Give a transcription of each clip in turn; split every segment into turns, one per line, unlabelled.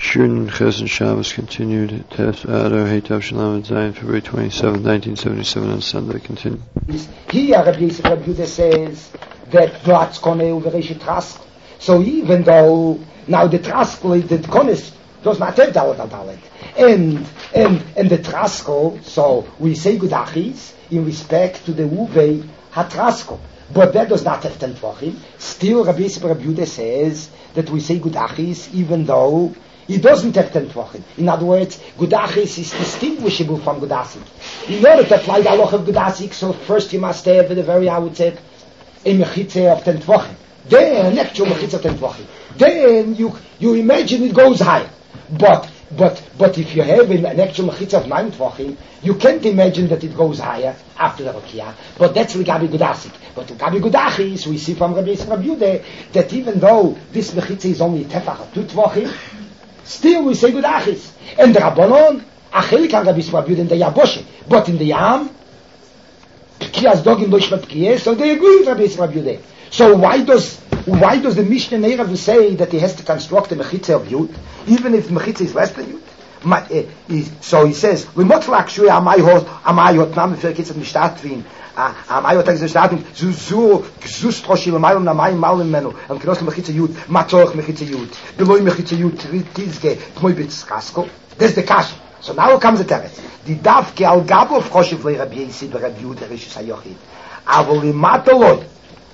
Shun Chesed Shabbos continued. Tes Adar Heitav Shalom Zayin, February 27, 1977, on Sunday. Continue.
Here, Rabbi Yehuda says that Dratz Koneh Uvereshi Trask. So even though now the Trask, the Konis does not have Dalet, and the Trasko, so we say Gudachis in respect to the Uve Hatrasko, but that does not have ten Tvachim. Still, Rabbi Yehuda says that we say Gudachis even though it doesn't have ten Tvachim. In other words, Gudachis is distinguishable from Gudasik. In order to apply the halacha of Gudasik, so first you must have the very, I would say, a mechitze of ten Tvachim. Then, actual mechitze of ten Tvachim. Then you imagine it goes higher. But if you have an actual mechitza of 9 tvachim, you can't imagine that it goes higher after the Rokia. But that's Gabi Gudasik. But Gabi Gudachis, we see from Rabbi Yehuda that even though this mechitza is only tefach of 2 tvachim, still we say Gudachis. And the Rabbanon, achelik al Rabbi Yehuda in the Yaboshe, but in the Yam, Pkias dogim loishma Pkias, so they agree with Rabbi Yehuda. So why does the Mishnah Neirav say that he has to construct a mechitza of Yud, even if the mechitza is less than Yud? So he says, "V'motlak shui amayot nam v'ferkitzat mishtatvin, amayot tagis mishtatvin zuzu zus troshi l'mayom namayim malim menu am kinos mechitza Yud matzorch mechitza Yud beloy mechitza Yud tizge k'moy b'tzkasko." That's the kasha. So now comes the teretz. The davke al gabo v'choshev le'Rabbi Yesid v'Rabbi Yehuda rishus hayochid avol limato loy.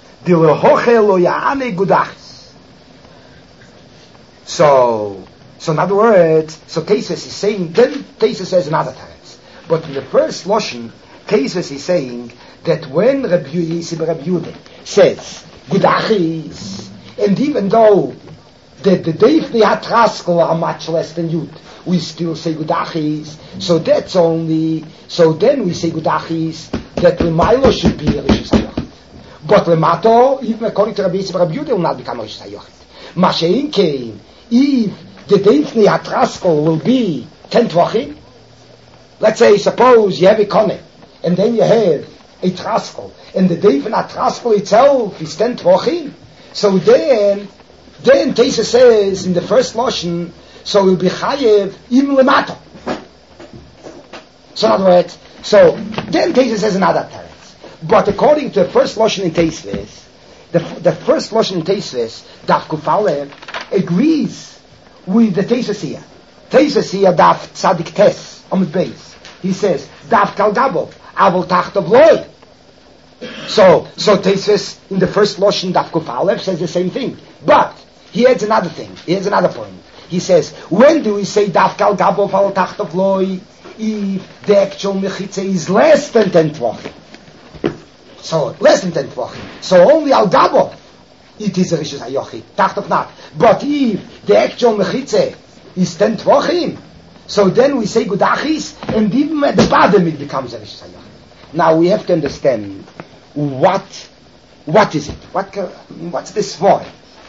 So in other words, so Tesis is saying, then Tesis says another times. But in the first Loshen, Tesis is saying that when Rabbi Yehuda says, Gudachis, and even though the Deifni Hatraskal are much less than Yud, we still say Gudachis, so then we say Gudachis, that the Milo should be Rishis HaYochid. But Lemato, even according to Rabbi Yehuda, will not become Rishis HaYochid. Mashein came, if the Deifni Hatraskal will be 10 Tvachim, let's say, suppose you have a Koneh, and then you have a Traskal, and the Deifni Hatraskal itself is 10 Tvachim, so then Teisa says in the first Loshen, so will be Chayev even Lemato. So in other words, so then Teisa says another teretz. But according to the first Loshen in Teisves, the first Loshen in Teisves, Daf Kufale, agrees with the Teisves here. Teisves here, Daf Tzadik Tes, on the base. He says, Daf Kal Gabo, Avol Tachtov Loi. So Teisves in the first Loshen, Daf Kufale, says the same thing. But he adds another thing. He adds another point. He says, when do we say Daf Kal Gabo, Avol Tachtov Loi, if the actual Mechitze is less than 10 Tvachim? So less than 10 Tvachim. So only Al Gabo, it is a Rishus HaYochid. Tachtov not. But if the actual Mechitze is 10 Tvachim, so then we say Gudachis, and even at the bottom it becomes a Rishus HaYochid. Now we have to understand what is it? What's this for?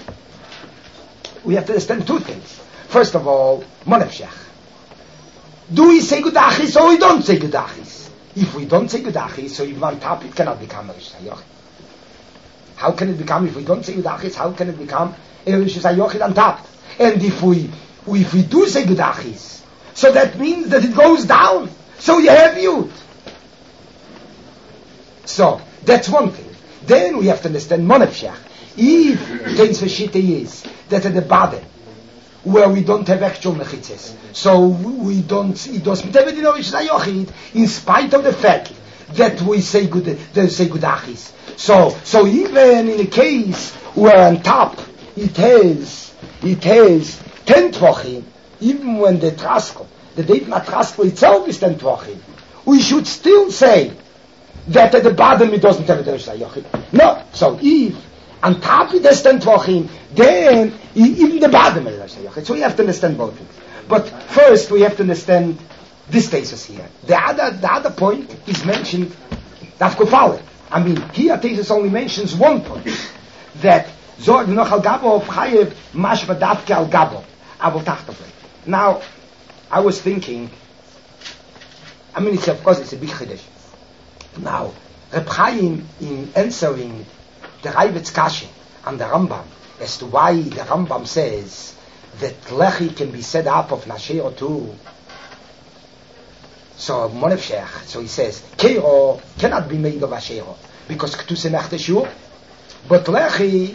We have to understand 2 things. First of all, Monefshech. Do we say Gudachis or we don't say Gudachis? If we don't say Gudachis, so even on top it cannot become a Rishus HaYochid. How can it become, if we don't say Gudachis, how can it become a Rishus HaYochid on top? And if we do say Gudachis, so that means that it goes down. So you have Yud. So, that's one thing. Then we have to understand Monefshech. If Teins Veshite is that at the bottom, where we don't have actual mechitzes, so we don't, it doesn't have it in Rishus HaYochid, in spite of the fact that we say Gudachis. So even in a case where on top it has 10 Tvachim, even when the Traskal, the Deifni Traskal itself is 10 Tvachim, we should still say that at the bottom it doesn't have it in Rishus HaYochid. No. So if on top it has 10 Tvachim, then even the bottom is Rishus HaYochid. So we have to understand both things. But first we have to understand this thesis here. The other point is mentioned, Daf Kufale. I mean, here thesis only mentions one point, that Zorg noch al Gabo of Chayev mashva Dafke al Gabo Avol Tachtov. Now, I was thinking, I mean, of course it's a big chiddush. Now, Reb Chaim in answering the Raivitz Kashe and the Rambam as to why the Rambam says that lechi can be set up of Nashero too. So Monefshech, so he says, Keiro cannot be made of Ashero, because Ktuse Mechteshur, but lechi,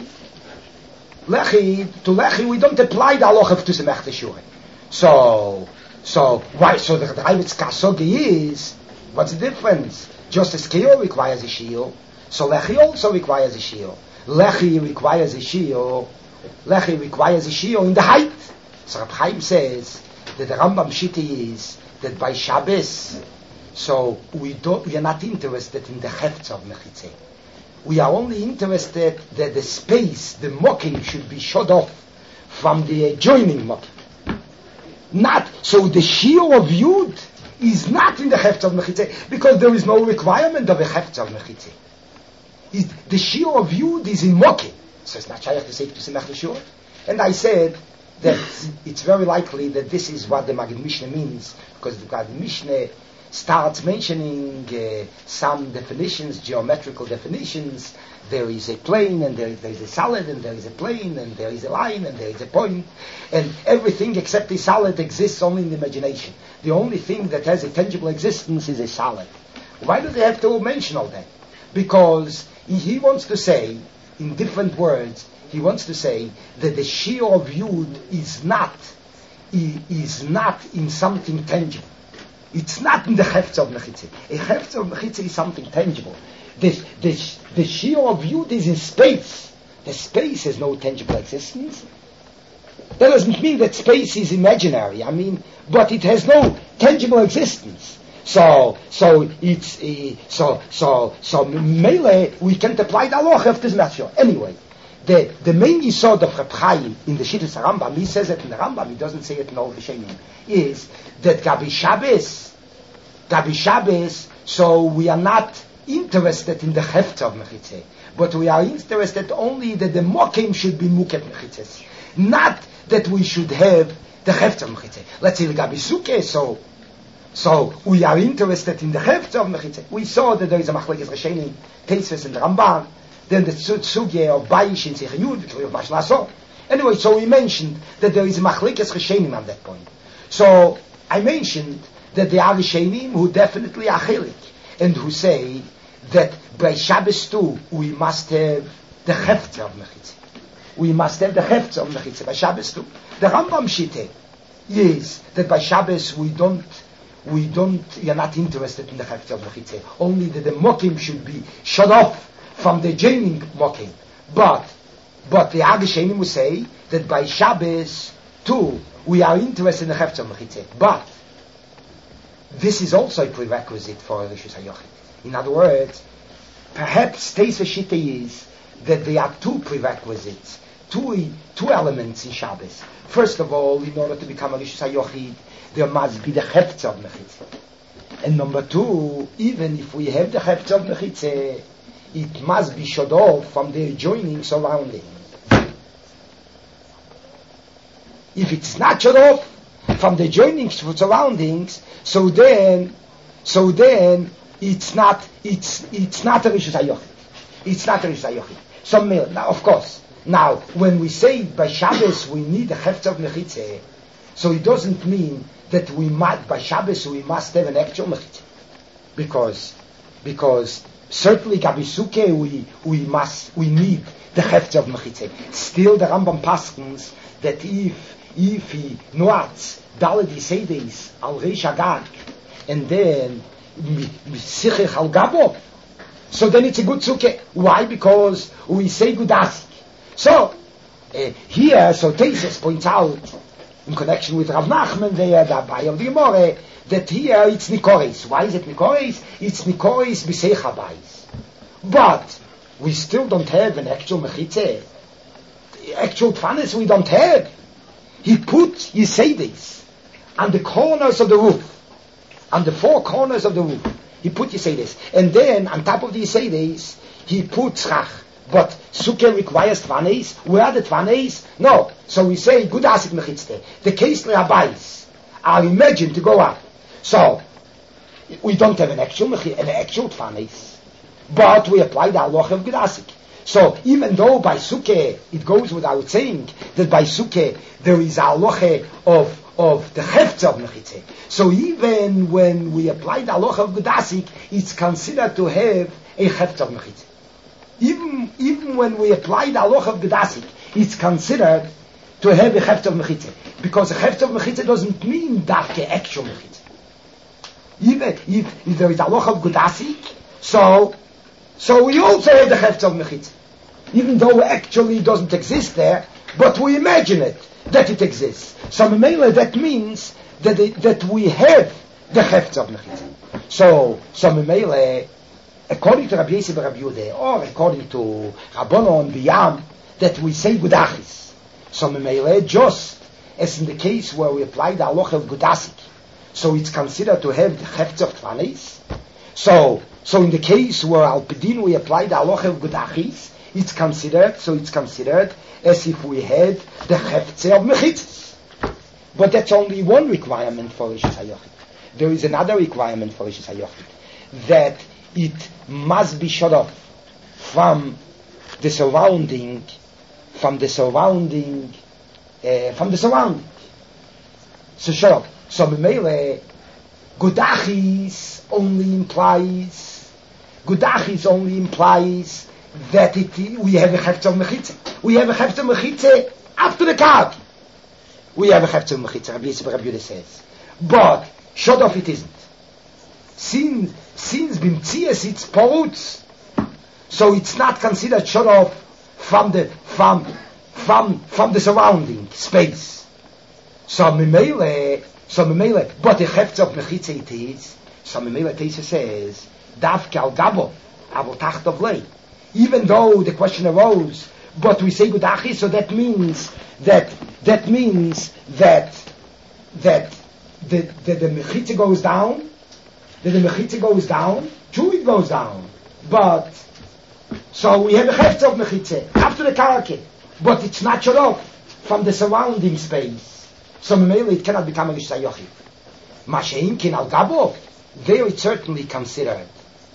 to lechi we don't apply the halacha of Ktuse Mechteshur. So why? So the Raivitz Kasogi is, what's the difference? Just as Keiro requires a shiur, so lechi also requires a shiur. Lechi requires a shiur in the height. So Reb Chaim says that the Rambam Shita is that by Shabbos, so we are not interested in the hefts of Mechitzeh. We are only interested that the space, the mocking, should be shut off from the adjoining mocking. Not so the shiur of Yud is not in the hefts of Mechitzeh because there is no requirement of a hefts of Mechitzeh. The shiur of Yud is in mocking, so it's not shaykh to say to Simach Yeshua. And I said that it's very likely that this is what the Maggid Mishneh means, because the Maggid Mishneh starts mentioning some definitions, geometrical definitions. There is a plane, and there is a solid, and there is a plane, and there is a line, and there is a point, and everything except a solid exists only in the imagination. The only thing that has a tangible existence is a solid. Why do they have to mention all that? Because he wants to say, in different words, he wants to say that the shiur of Yud is not in something tangible. It's not in the hefts of Mechitzeh. A hefts of Mechitzeh is something tangible. The shiur of Yud is in space. The space has no tangible existence. That doesn't mean that space is imaginary. But it has no tangible existence. So Mele, we can't apply the halacha of this matter. Anyway, the main yisod of Reb Chaim in the Shittas Rambam, he says it in the Rambam, he doesn't say it in all the Shenim, is that Gabi Shabbos, so we are not interested in the heft of Mechitzeh, but we are interested only that the mokim should be muket Mechitzeh, not that we should have the heft of Mechitzeh. Let's say the Gabi Sukkeh, so we are interested in the heft of Mechitzeh. We saw that there is a machlekes Rishonim, Tosfos and the Ramban, then the sugya of Bayish in Sech Yud, of Mashlaso. Anyway, so we mentioned that there is a machlekes Rishonim on that point. So I mentioned that there are Rishonim who definitely are chelik, and who say that by Shabbos too we must have the heft of Mechitzeh. We must have the heft of Mechitzeh by Shabbos too. The Rambam Shita is that by Shabbos we are not interested in the heft of Mechitzeh. Only that the mokim should be shut off from the joining mokim. But the Agishenim will say that by Shabbos too we are interested in the heft of Mechitzeh. But this is also a prerequisite for a Rishus HaYochid. In other words, perhaps Tosfos Shita is that there are two prerequisites, two elements in Shabbos. First of all, in order to become a Rishus HaYochid, there must be the heft of Mechitzeh. And number two, even if we have the heft of Mechitzeh, it must be shut off from the adjoining surrounding. If it's not shut off from the adjoining surroundings, so then it's not a Rishus HaYochid. It's not a Rishus HaYochid. So now, of course, now when we say by Shabbos we need the heft of Mechitzeh, so it doesn't mean that by Shabbos we must have an actual Mechitzeh, because certainly Gabi Sukkeh we need the heft of Mechitzeh. Still, the Rambam paskens that if he noats Daled Yiseides al Reish Agag and then Sichich al Gabo, so then it's a good Sukkeh. Why? Because we say good asik. So here, so Tosfos points out in connection with Rav Nachman there, the Abai of the Gemara, that here it's Nikoris. Why is it Nikoris? It's Nikoris b'seich habayis. But we still don't have an actual Mechitzeh. Actual Tfanis we don't have. He put Yiseides on the corners of the roof, on the four corners of the roof. He put Yiseides. And then on top of the Yiseides, he put Tzrach. But Sukkah requires Tvanes. Where are the Tvanes? No. So we say, good asik Mechitzeh. The Keisler Habayis are imagined to go up. So, we don't have an actual Tvanes. But we apply the halacha of good asik. So even though by Sukkah, it goes without saying that by Sukkah there is a halacha of the Hefz of Mechitze. So even when we apply the halacha of Gedasik, it's considered to have a Hefz of Mechitze. Even when we apply the halacha of Gedasik, it's considered to have a Hefz of Mechitze. Because a Hefz of Mechitze doesn't mean dafke actual Mechitze. Even if there is a halacha of Gedasik, so we also have the Hefz of Mechitze. Even though actually it doesn't exist there, but we imagine it, that it exists. So that means that we have the Hefz of Mechitze. So according to Rabbi Yosef and Rabbi Yehuda, or according to Rabbanon Biyam, that we say Gudachis. So just as in the case where we apply the halacha of Gudasik, so it's considered to have the Hefz of Tvanis. So in the case where Al Pedin we apply the halacha of Gudachis, it's considered as if we had the Hefze of Mechitzes. But that's only one requirement for Rishis HaYochid. There is another requirement for Rishis HaYochid, that it must be shut off from the surrounding. So shut up. So Memele, Gudachis only implies that we have a Hefz of Mechitze. We have a Hefz of Mechitze after the Kag. We have a Hefz of Mechitze, Rabbi Yosef Rabbi Yehuda says. But shut off it isn't. Since Bimtzias it's Porutz, so it's not considered shut off from the surrounding space. So Memele, but the Hefz of Mechitze it is. So Memele Teisa says, Davke al Gabo, Abel Tachtov Lei. Even though the question arose, but we say Gudachi, so that means that the Mechitze goes down. True, it goes down. But so we have a Hefz of Mechitze after the Karake, but it's not shut off from the surrounding space. So it cannot become a Rish Yochid. Mashein kin al Gabo, very certainly considered.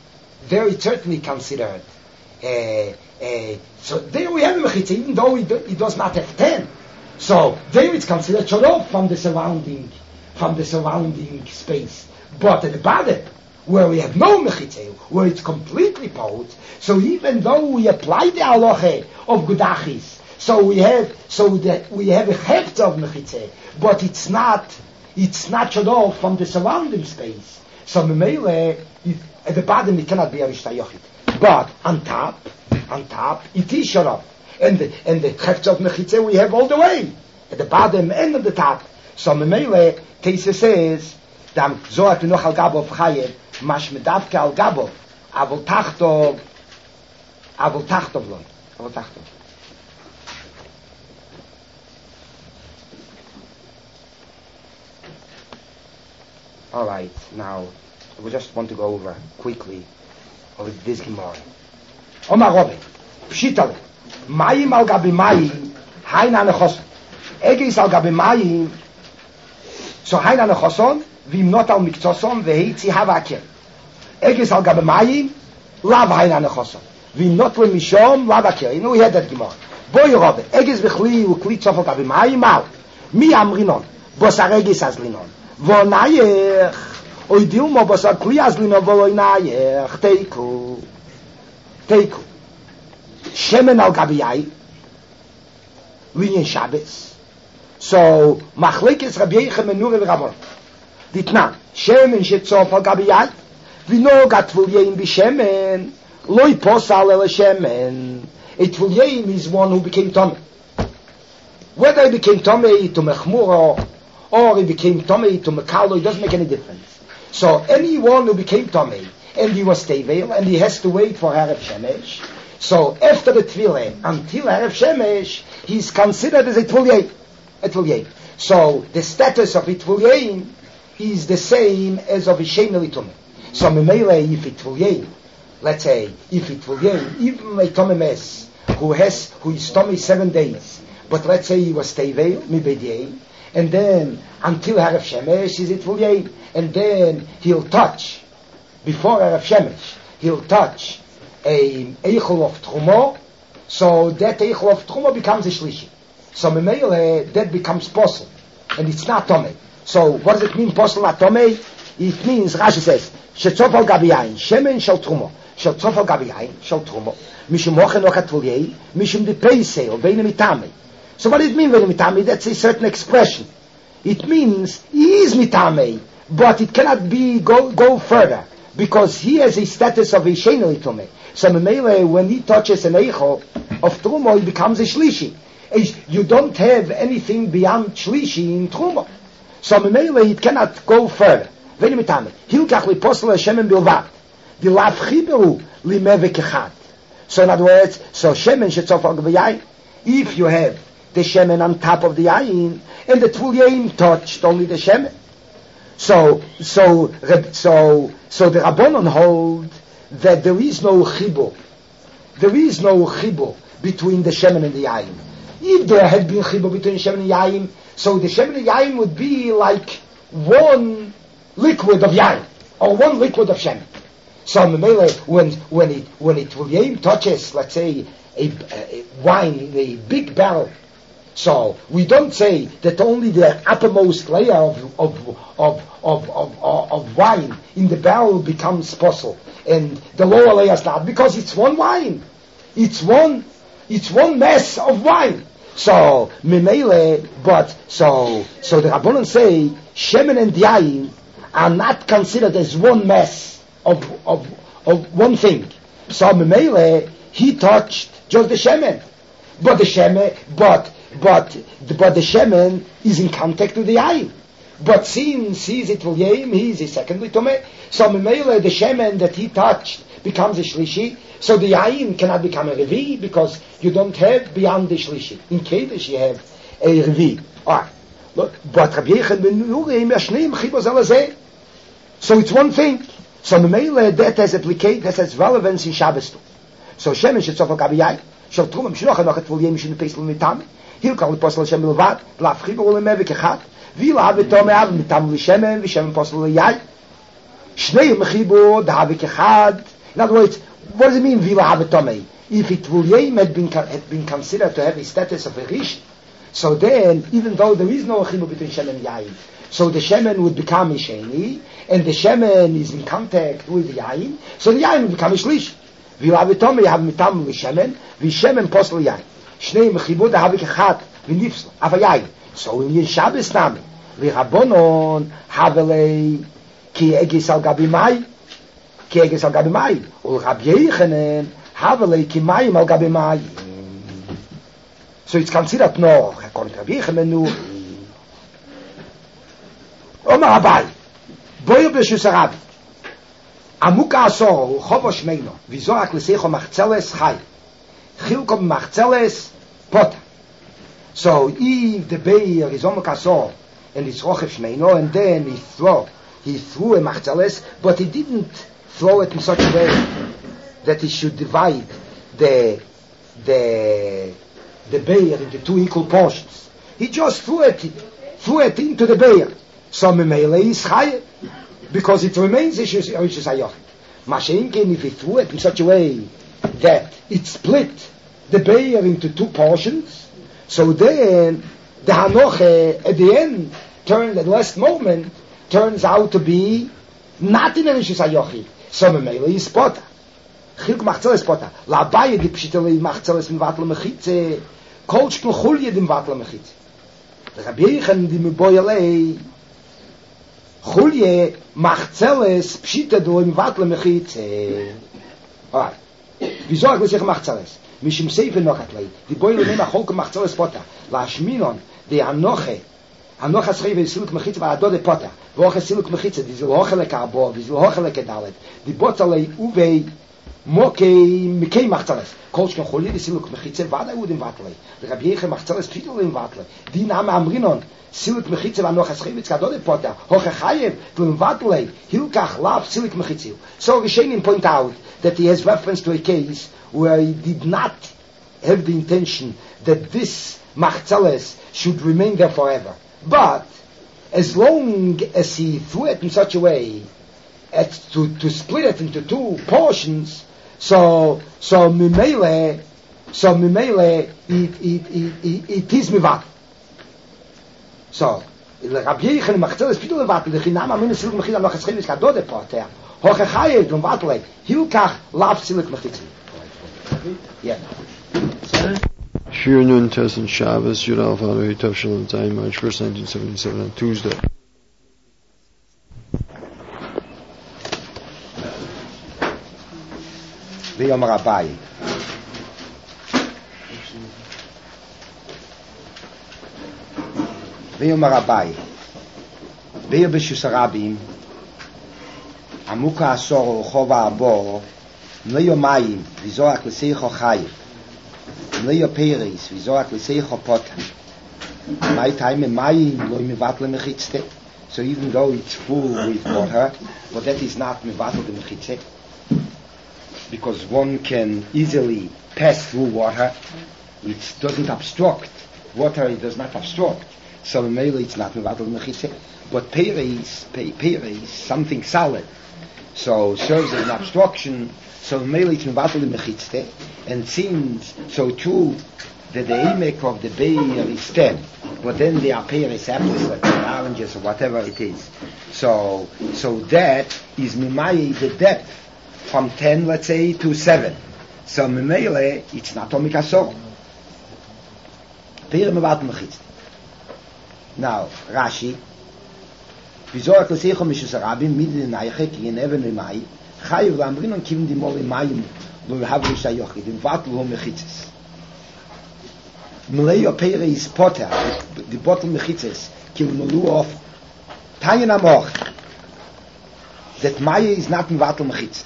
So there we have a Mechitze, even though it does not have 10. So there it's considered shut off from the surrounding space. But at the bottom, where we have no Mechitze, where it's completely posed, so even though we apply the halacha of Gudachis, so we have a Hefz of Mechitze, but it's not shut off from the surrounding space. So Memele, at the bottom it cannot be a Rish Yochid. But on top, it is shut off. And the Hefz of Mechitze we have all the way. At the bottom and at the top. So Memele, Teisa says, Dam Zohar Pinoch al Gabov Chayev, Mash Medavke al Gabov, Avol Tachtov Loi. Avol Tachtov. All right, now we just want to go over quickly over this Gemara. Omar Robbe, Pshitale, Mayim al Gabi Mayim, Haina Nechoson. Egis al Gabi Mayim, so Haina Nechoson, Vim not al Miktoson, Veheitzi Havaker. Egis al Gabi Mayim, Lav Haina Nechoson. Vim not le Mishom, Lav Aker. You know we had that Gemara. Boy Robbe, Egis Vechli, Ukli Tzof al Gabi Mayim, Mal. Mi Amrinon, Bosar Egis Azlinon. Vonayech, oy dilmo basa kliazlino voloynayech, teiku. Shemen al gabiyai, linyan Shabbos. So, machlekes Rabbi Yechim menur el Ramon. Ditna, shemen shetzof al gabiyai, vino gatvulyein bishemen, loy posal el shemen. A tvulyein is one who became Tomei. Whether he became Tomei to Mechmuro, or he became Tomei to Mekalo, it doesn't make any difference. So anyone who became Tomei, and he was Tevel, and he has to wait for Erev Shemesh, so after the Tefillah, until Erev Shemesh, he's considered as a Tvulyein. So the status of a Tvulyein is the same as of a Shemeli Tomei. So Memele, if a Tvulyein, let's say, if a Tvulyein, even a Tomemes, who is Tomei 7 days, but let's say he was Tevel, Mibediyei, and then until Erev Shemesh is it Tvulyein, and then he'll touch before Erev Shemesh he'll touch a Eichel of Trumo, So that Eichel of Truma becomes a Shlishi. So Memele, that becomes Posel. And it's not Tomei. So what does it mean, Posel, not Tomei? It means, Rashi says, Shetzof al Gabi Yain, Shemen shel Trumo. Shetzof al Gabi Yain, shel Trumo. Mishum Mochen och Atvuliei, Mishum de Peisei, or Veine Mitame. So what does it mean, Veine Mitame? That's a certain expression. It means, he is Mitame, but it cannot be, go further. Because he has a status of a Sheneli Tomei. So Memele, when he touches an Eichel of Trumo, he becomes a Shlishi. You don't have anything beyond Shlishi in Trumo. So Memele, it cannot go further. Veni mitame. Hilkach li posel Shemen bilvat. Di lav chiberu li mevek echad. So in other words, so Shemen shetzof al gavayai. If you have the Shemen on top of the Yain, and the Tvul touched only the Shemen. So the Rabbanon hold that there is no chibur. There is no chibur between the Shemen and the Yain. If there had been chibur between Shemen and Yain, so the Shemen and Yain would be like one liquid of Yain, or one liquid of Shemen. So when it Tvul touches, let's say, a wine in a big barrel, so we don't say that only the uppermost layer of wine in the barrel becomes posel, and the lower layers not, because it's one wine. It's one mess of wine. So Memele, but so the Rabbanon say Shemen and Yain are not considered as one mess of one thing. So Memele, he touched just the Shemen, but the Shemen is in contact with the Yain. But since he's Itvul he's a secondary Tomei. So Memele, the Shemen that he touched becomes a Shlishi. So the Yain cannot become a Revi because you don't have beyond the Shlishi. In Kedesh you have a Revi. Alright. But Rabbi Yechon ben Urim Yashneim Chibos Alazeh. So it's one thing. So Memele, that has relevance in Shabbos too. So Shemen Shetzof al Gabi Yain. Shel Truma Mishloch Enoch Atvul Yei Mishum Peisel Mitame. Hilkach Posel Shem Bilvat. Lav Chibur Ulemevik Echad. Vila Avitom Av Mitam Lishemen Vishem Posel Yain. Shnei Mechibur Davik Echad. In other words, what does it mean, Vila Havetomei? If it had been considered to have a status of a Rish, so then, even though there is no Chibur between Shemen and Yain, so the Shemen would become a Sheni, and the Shemen is in contact with the Yain, so the Yain would become a Shlish. Vila Havetomei have mitam l'Shemen, v'Shemen posel Yain. Shnei Mechibur Davik Echad, v'Nifsel, Ava Yain. So in Shabbos Nami, v'Rabbonon Havelei, ki Egis al Gabi Mai, Keges al Gabi Mayim, ul Rabbi Yechanan Havelei ki Mayim al Gabi Mayim. So it's considered no, according to Rabbi Yechanan, no. Omar Abai, Boyer b'Shus Arabi, Amuka Asor, Chovo Shmeino, Vizorak l'Seicho Machzeles Chai, Chilko Machzeles Pota. So if the Beir is Amuka Asor, and it's Rochev Shmeino, and then he threw a Machzeles, but he didn't throw it in such a way that he should divide the bear into two equal portions. He just threw it into the bear. So Memele is higher because it remains Rishus Hayochid. Masha'inkin, if he threw it in such a way that it split the bear into two portions, so then the Hanoche at the end at the last moment turns out to be not in a Rishus Hayochid. So Memele is Pota. Chilk Machzeles Pota. La Abaye di Pshitele Machzeles in Vatle Mechitze. Kol Shpil Chulye di Vatle Mechitze. The Rabbi Yechanan di Meboyalei. Chulye Machzeles Pshite do in Vatle Mechitze. Alright. Wieso ich sich Machzeles? Mishim Seife noch atlei. Die Boyle nehmen Cholk Machzeles Pota. La Shminon di Anoche. Anoche schreibe Siluk Mechitze va Adode Pota. Woche Siluk Mechitze, die Silhochele Karbo, die Silhochele Kedalet, die Botale Uwe Mokei Mikei Machzeles. Kolschken Choli, die Siluk Mechitze, Vada Ud im Vatle. Der Rabbi Yechanan Machzeles Pshitele im Vatle. Die Name Amrinon, Siluk Mechitze va Anoche schreibe Adode Pota. Hoche Chayev, du im Vatle, Hilkach Lav Siluk Mechitze. So Rishonim point out that he has reference to a case where he did not have the intention that this Machzeles should remain there forever. But as long as he threw it in such a way as to split it into two portions, so Mimele, So Mimele it is Mivat. So Rabbi Yechon Machzel is Pidu Levat, the Chinam Amin Silik Mechidam Lachaschim is Kadode Poter. Hoche Chayev Dum Vatle Hilkach Lav Silik Mechitzi. Yeah.
Shir Nun Tes and Shabbos Yud Alef Adar Hitav Shalom Zayin March 1st, 1977 on Tuesday.
V'yom Rabbi. V'yom Rabbi. V'yom B'shus Rabim. Amuka Asor Chova Abor. V'yom Mayim. V'zorak L'seicho Chayiv. V'yom Peres. V'zorak L'seicho Potem. My time in Mayim Lo Mivatle Mechitzte. So even though it's full with water, but that is not Mivatle the Mechitzte. Because one can easily pass through water. It doesn't obstruct. Water it does not obstruct. So mainly it's not Mevatel Mechitze. But Pere is something solid. So serves as an obstruction. So mainly it's Mevatel Mechitze. And seems so too that the emek of the beer is 10. But then there are Peres apples like oranges or whatever it is. So that is Mimayi the depth. From 10, let's say, to 7. So, Memele, it's not Omik Asor. Now, Rashi, V'zorak l'seicho mishus harabim, midi l'nayche, ki yen even l'mai, chayiv l'amrin on kivim dimol l'mayim, lo l'hav l'shayochid, im vat l'ho mechitzes. Meleyo peire is poter, the bottle mechitzes, ki l'molu of, tayin amoch, that maya is not in vatel mechitzes.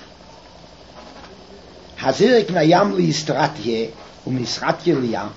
Hazirik na yam li istratye, istratye li yam.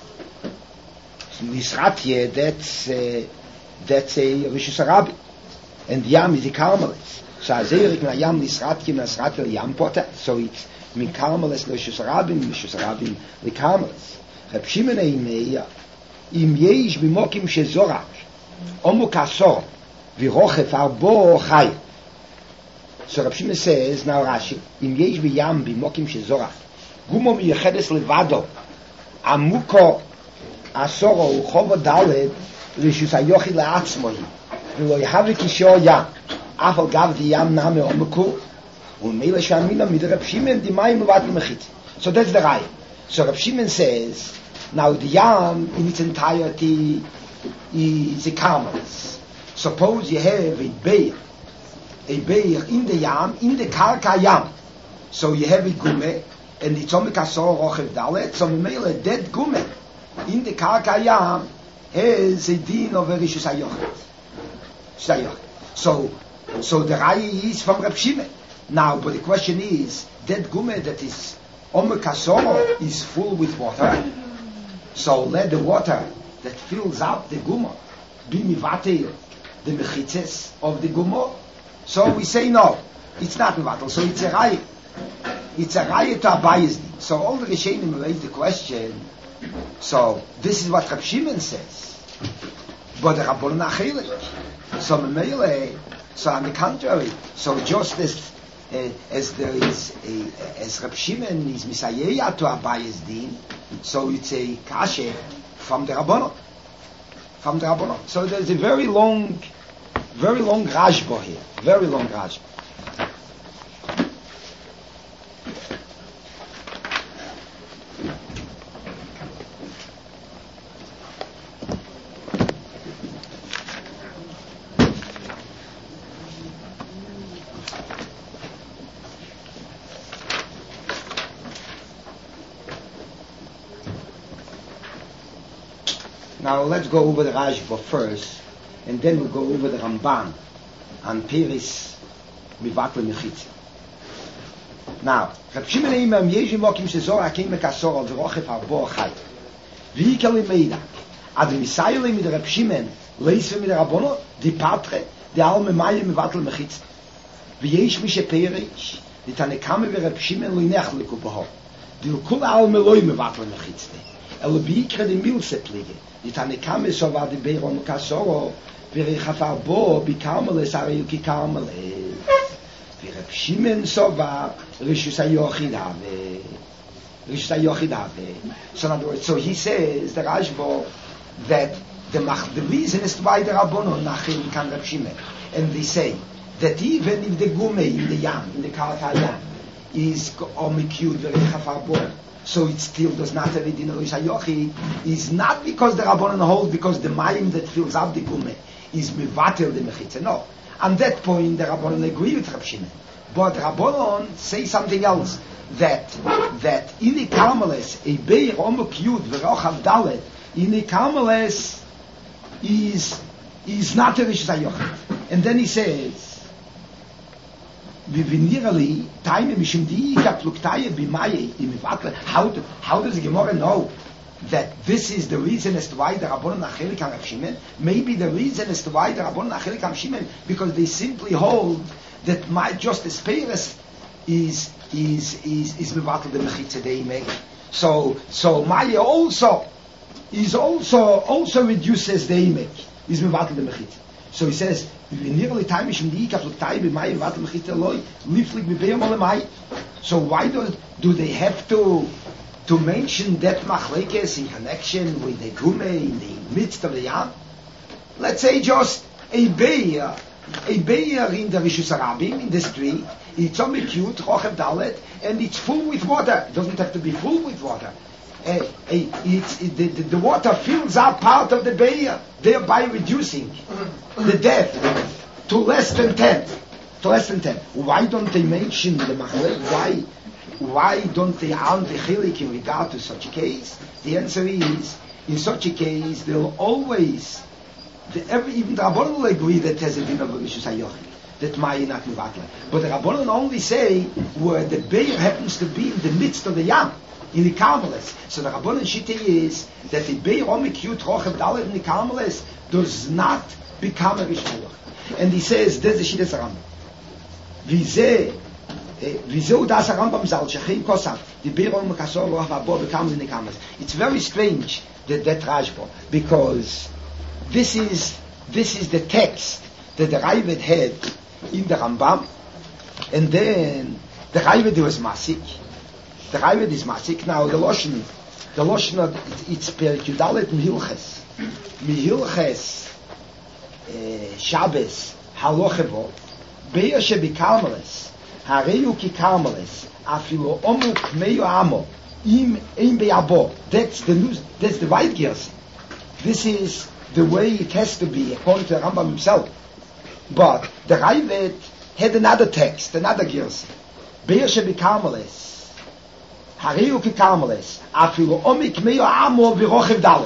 Istratye, that's a Rishus Harabim. And yam is the Carmelis. So Hazirik na yam li istratye, istratye li yam poter. So it's min Carmelis li Rishus Harabim li Carmelis. Reb Shimon Eimeya, im yesh bimokim shezorak, omu kasor, virochef arbo chai. So Reb Shimon says, now Rashi, im yesh b'yam b'mokim shezorach, gumo miyechedes levado, amuko asoro uchovo daled, rishus hayochi le'atzmohi, v'lo yahavik isho yam, afal gav di yam name omuku, u'meila shamina mid Reb Shimon dimayim uvat l'mechitz. So that's the Raya. So Reb Shimon says, now the yam in its entirety is a Carmelis. Suppose you have a beir in the yam, in the karka yam. So you have a gume, and it's omik asor rochev dalet, so memele dead gume in the karka yam has a din of a rishus hayochet. So the Raya is from Reb Shimon. Now, but the question is, dead gume that is omik asor is full with water. So let the water that fills up the gumo be mivatel the mechitzes of the gumo. So we say no, it's not mevatel. So it's a Raya. It's a Raya to Abayis din. So all the Rishonim raise the question. So this is what Reb Shimon says, but the Rabbanan achelik. So Memele. So on the contrary. So just as there is as Reb Shimon is Misayeya to Abayis din, so it's a kashe from the Rabbanan. So there's a very long Rashba here. Very long Rashba. Now let's go over the Rashba first, and then we'll go over the Ramban and Peres Mivatle Mechitze. Now, Reb Shimon Eimeya Yesh Mokim Shezor Hakim Mekasor Al V'Rochef Arbo Chai V'Hikali Meida Ad Misayele Mid Reb Shimon Leisve Mid Rabbono Di Patre Di Al Memaye Mivatle Mechitze V'Yesh Mishe Peres Di Tanekame V'Reb Shimon Lo Yinechliku B'Ho Di Kul Al Meloi Mivatle Mechitze Elo B'Ikre Di Milse Plige Di Tanekame Sova Di Beiron Kasoro V'Rechafar Bo B'Karmeles Ari Ki Karmeles V'Reb Shimon Sova Rishus HaYochid Have. Rishus HaYochid Ave. So in other words, so he says, the Rashba, that the reason is why the Rabbanon Nachil can Reb Shimon. And they say that even if the Gume in the Yam, in the Karat Yam, is Omikud Verechafarbor, so it still does not have it in Rishus HaYochid, is not because the Rabbanon hold, because the Mayim that fills up the Gume is Mivatel the Mechitza. No. On that point, the Rabbanon agree with Reb Shimon. But Rabbanon say something else, that in the Karmeles, a Beir Omikud Verochav Dalet, in the Karmeles is not a Rishus HaYochid. And then he says, Vivinirali, time mishim diika pluktaye bimaye imivatle. How does the Gemara know that this is the reason as to why the Rabbanon Achelik and Reb Shimon? Maybe the reason as to why the Rabbanon Achelik and Reb Shimon, because they simply hold that my justice Peres is mivatle the mechitza they make. So Maya also reduces the imek, is mivatle the mechitza. So he says, so why do they have to mention that machlekes in connection with the gume in the midst of the yam? Let's say just a beir in the Rishus Harabim, in the street, it's on the cute, Rochev Dalet, and it's full with water. It doesn't have to be full with water. The water fills up part of the beir, thereby reducing the depth to less than 10. Why don't they mention the machlek? Why don't they arm the chilik in regard to such a case? The answer is, in such a case, they'll always, even the Rabbanon will agree that there's a din of Rishus HaYochid, that Mayi not mivatla. But the Rabbanon only say where the beir happens to be in the midst of the yam, in the Karmeles. So the Rabbanon Shittah is that the beir omikut rochev dalet in the Karmeles does not become a Rishus HaYochid. And he says, there's the Shittas Rambam. Vizeu das Rambam zal shechin kosam. The beir omikasor rochev abo becomes in the Karmeles. It's very strange that Rashba, because this is the text that the Ravid had in the Rambam, and then the Ravid was Masik. The Ravid is Masik. Now the Loshen, it's per Yudalet Mihilches Shabbos Halochebo Beir shebikarmeles Hareyu ki karmeles Afilu Omuk Meyo Amo Im Beabo. That's the right gears. This is the way it has to be according to the Rambam himself. But the Ravid had another text, another gears. Beir shebikarmeles Hareyu ki karmeles Afilu Omuk Meyo Amo V'rochev Dalet.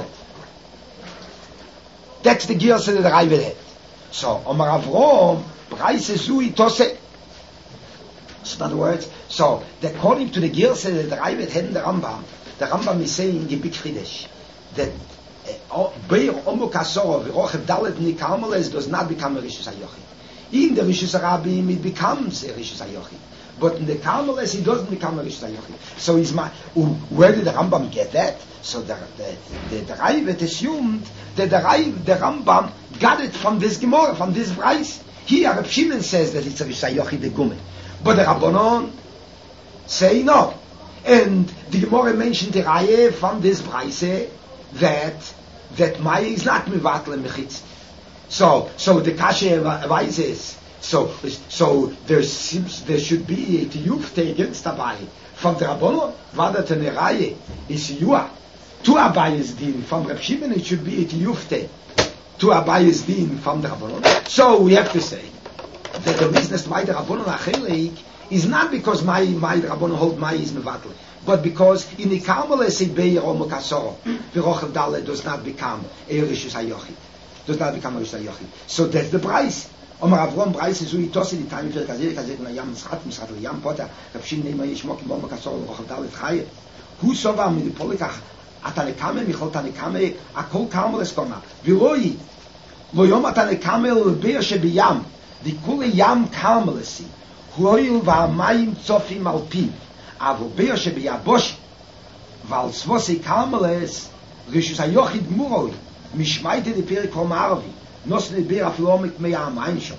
That's the gears that the Ravid had. So Omar Avrom Brais Zui Tose. So in other words, so according to the gears that the Ravid had in the Rambam is saying the big Chiddush that Beir Omuk Asor V'rochev Dalet in the Karmeles does not become a Rishus HaYochid. In the Rishus Harabim it becomes a Rishus HaYochid, but in the Karmeles it doesn't become a Rishus HaYochid. So where did the Rambam get that? So the Ravid assumed that the Rambam got it from this Gemara, from this Brais. Here Reb Shimon says that it's a Rishus HaYochid the Gume, but the Rabbanon say no. And the Gemara mentioned the Raya from this Brais that Maya is not mivatle mechitz. So the kasha arises. So there should be a tiyuf against Abaye from the Rabbanon rather than a Raya is Yua. To Abaye's din from Reb Shimon it should be a tiyuf to Abaye's din from the Rabbanon. So we have to say that the reason as to why the Rabbanon Achelik is not because my Rabbanon hold Maya is mevatel, but because in the Karmeles a beir omuk asor v'rochev dalet does not become a Rishus HaYochid. So that's the price. Omar Avrom Brais is ui tosi di time for kazer na yam mischat le yam pota Reb Shimon neima yishmok im omuk asor v'rochev dalet chaye. Hu sova min polikach atanekame michol tanekame akol Karmeles koma v'roi lo yom atanekame l'beir shebiyam di kule yam Karmelesi hoil v'amayim tzofim al piv avu beir shebiyabosh val svosei Karmeles Rishus HaYochid muroi mishmaite de perik hom arvi nosne beir aflomik meyam einsho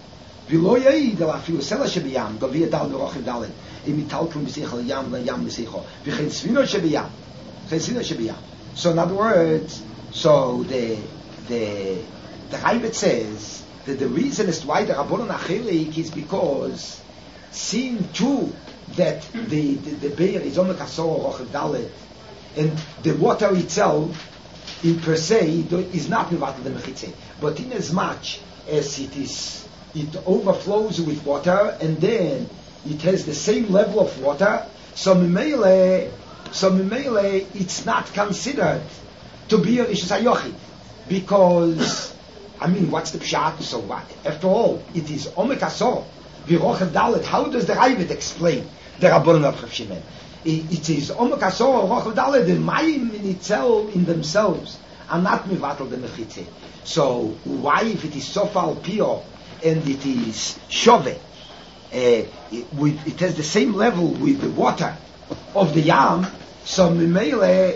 ולא יעיד על אפילו סלע שבים, גביע דל ורוחב דלת, אם יטלטלו משיח על ים לים משיחו, וכן ספינות שבים, So in other words, so the Ravid says that the reason as to why the Rabbanon Achelik is because seeing too that the bear is Omek Asor Rochav Dalet, and the water itself in per se is not Mevatel the Mechitze, but in as much as it overflows with water and then it has the same level of water, so Mimele it's not considered to be a Rishus HaYochid, because what's the pshat? So what? After all, it is Omek Asor V'Rochav Dalet. How does the Ravid explain the Rabbanon of Rav Shimon? It is Omek Asor V'Rochav Dalet. The Mayim in itself, in themselves, are not Mevatel the Mechitze. So why, if it is Sofal Pio and it is Shove, it has the same level with the water of the Yam, so Mimele,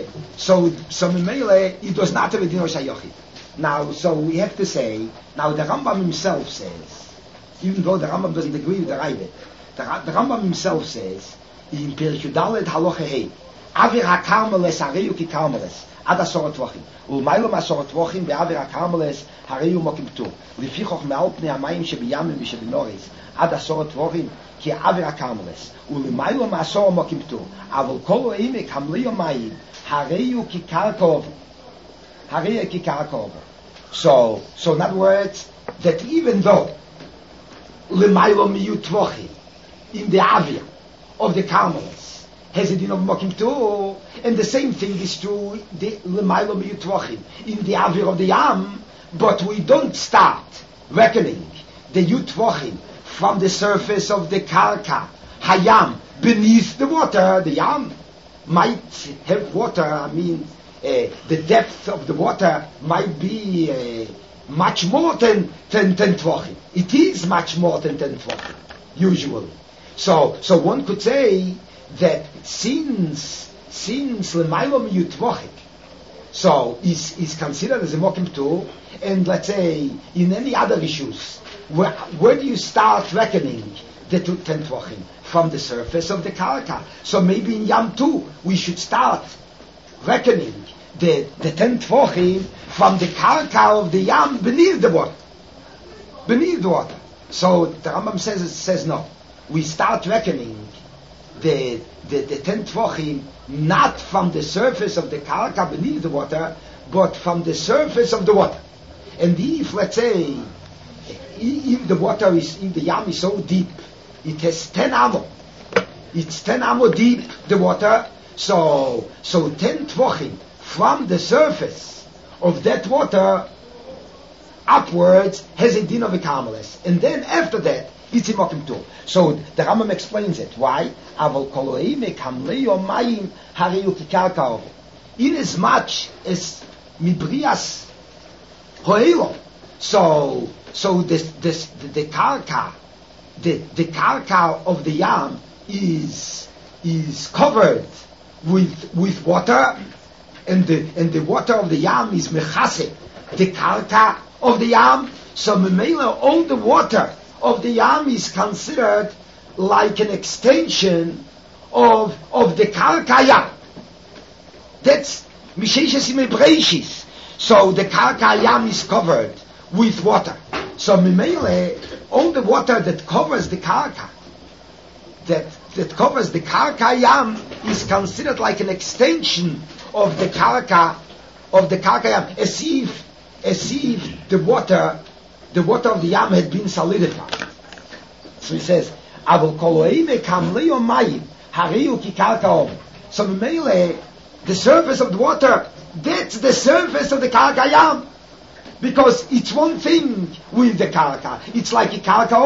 it does not have a Dino Shayochid. Now, so we have to say, now the Rambam himself says, even though the Rambam doesn't agree with the Ravid, the Rambam himself says, in Perek Dalet Halacha Hey, Avir HaKarmeles Hareyu Ki Karmeles, Ad Asor HaTvachim, U'maylo Asor HaTvachim Be'avir HaKarmeles Hareyu Mokim Ptur, L'fi Choch Me'al Pnei HaMayim Shebiyamim V'Shebinoris, Ad Asor HaTvachim, Ki Avir HaKarmeles, U'maylo Asor Mokim Ptur, Avol Kol Oimek Hamli Yomayim, Hareyu Ki Karkov, Hareyu Ki Karkov. So in other words, that even though L'maylo Miyu Tvachim, in the Avir of the Karmeles, has a din of Mokim too, and the same thing is true the L'maylo Miyu Tvachim, in the Avir of the Yam, but we don't start reckoning the Yutvachim from the surface of the Karka, Hayam, beneath the water. The Yam might have water, the depth of the water might be much more than 10 Tvachim. It is much more than 10 Tvachim, usually. So one could say that since L'maylo Miyu Tvachim, so is considered as a Mokim too, and let's say in any other issues, where do you start reckoning the 10 Tvachim? From the surface of the Karka. So maybe in Yam too, we should start reckoning the 10 Tvachim from the Karka of the Yam beneath the water. So the Rambam says no. We start reckoning the 10 Tvachim not from the surface of the Karka beneath the water, but from the surface of the water. And if, let's say, if the water is in the Yam is so deep, it has 10 amo. It's 10 amo deep, the water. So 10 Tvachim from the surface of that water upwards has a din of a Karmeles. And then after that, it's a Mokim too. So the Rambam explains it. Why? Avol kol oimek hamlei yomayim hareyu ki karka. In as much as mibrias hoelo. So the karka, the karka of the Yam is covered with water, and the water of the Yam is mechase the karka of the Yam. So memela, all the water of the Yam is considered like an extension of the Karka Yam. That's Misheshes Imebreishis. So the Karka Yam is covered with water. So Mimele, all the water that covers the Karka, that covers the Karka Yam, is considered like an extension of the Karka Yam, as if the water of the Yam had been solidified. So he says, Avol kol oimek hamlei yomayim hareyu ki karka. So the surface of the water, that's the surface of the Karka Yam, because it's one thing with the Karka. It's like a Karka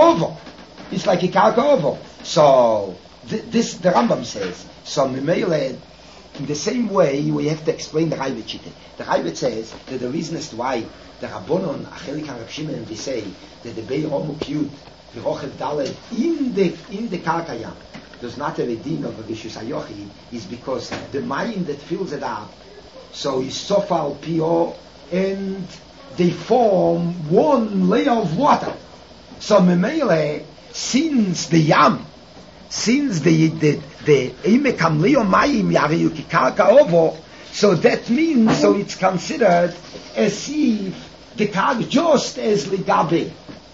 Ovo. So this the Rambam says. So in the same way we have to explain the Ravid Shita. The Ravid says that the reason as to why the Rabbanon Achelik HaRav Shimon, they say that the Beir Omuk Yud V'Rochav Dalet in the Karka Yam does not have a din of a Rishus HaYochid, is because the mayim that fills it up, so is Sofal Pio, and they form one layer of water So memele, since the yam, since the Emek Leo Mayim Yariu Kikarka Ovo, so that means, so it's considered as if the karka just as ligabe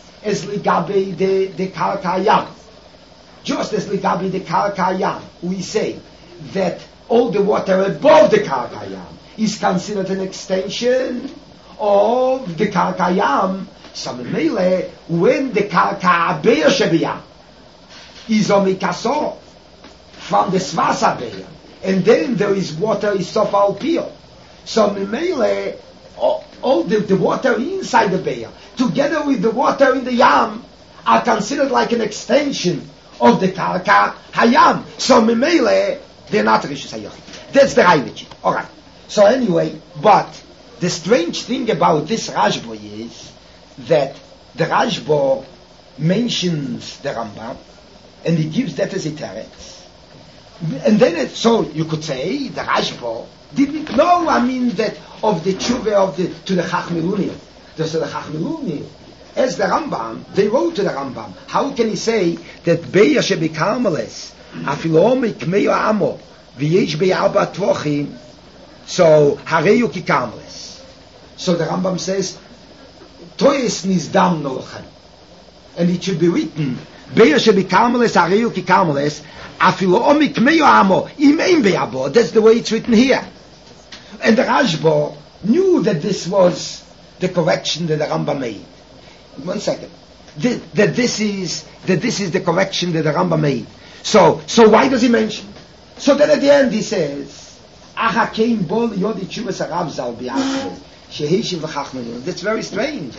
the karka yam, just as ligabe the karka yam. We say that all the water above the karka yam is considered an extension of the karka yam. So memele, when the karka abeir shebiyam is omikasor from the svasa beir, and then there is water is sof al pio. So memele, all the water inside the beir, together with the water in the yam, are considered like an extension of the karka hayam. So memele, they're not rishus hayochid. That's the Raivich. All right. So anyway, but the strange thing about this Rashba is that the Rashba mentions the Rambam, and he gives that as a teretz. And then so you could say the Rashba didn't know, that of the tshuva to the Chachmiluni. So the Chachmiluni, as the Rambam, they wrote to the Rambam. How can he say that Beya shebikarmeles afilomik meyo amo v'yesh be'arba tvochim, so hareyu kikarmeles? So the Rambam says toyes nizdam nolchem, and it should be written Beya shebikarmeles hareyu kikarmeles afilomik meyo amo imein be'abo. That's the way it's written here. And the Rashba knew that this was the correction that the Rambam made. 1 second. That this is the correction that the Rambam made. So why does he mention? So then at the end he says, that's very strange.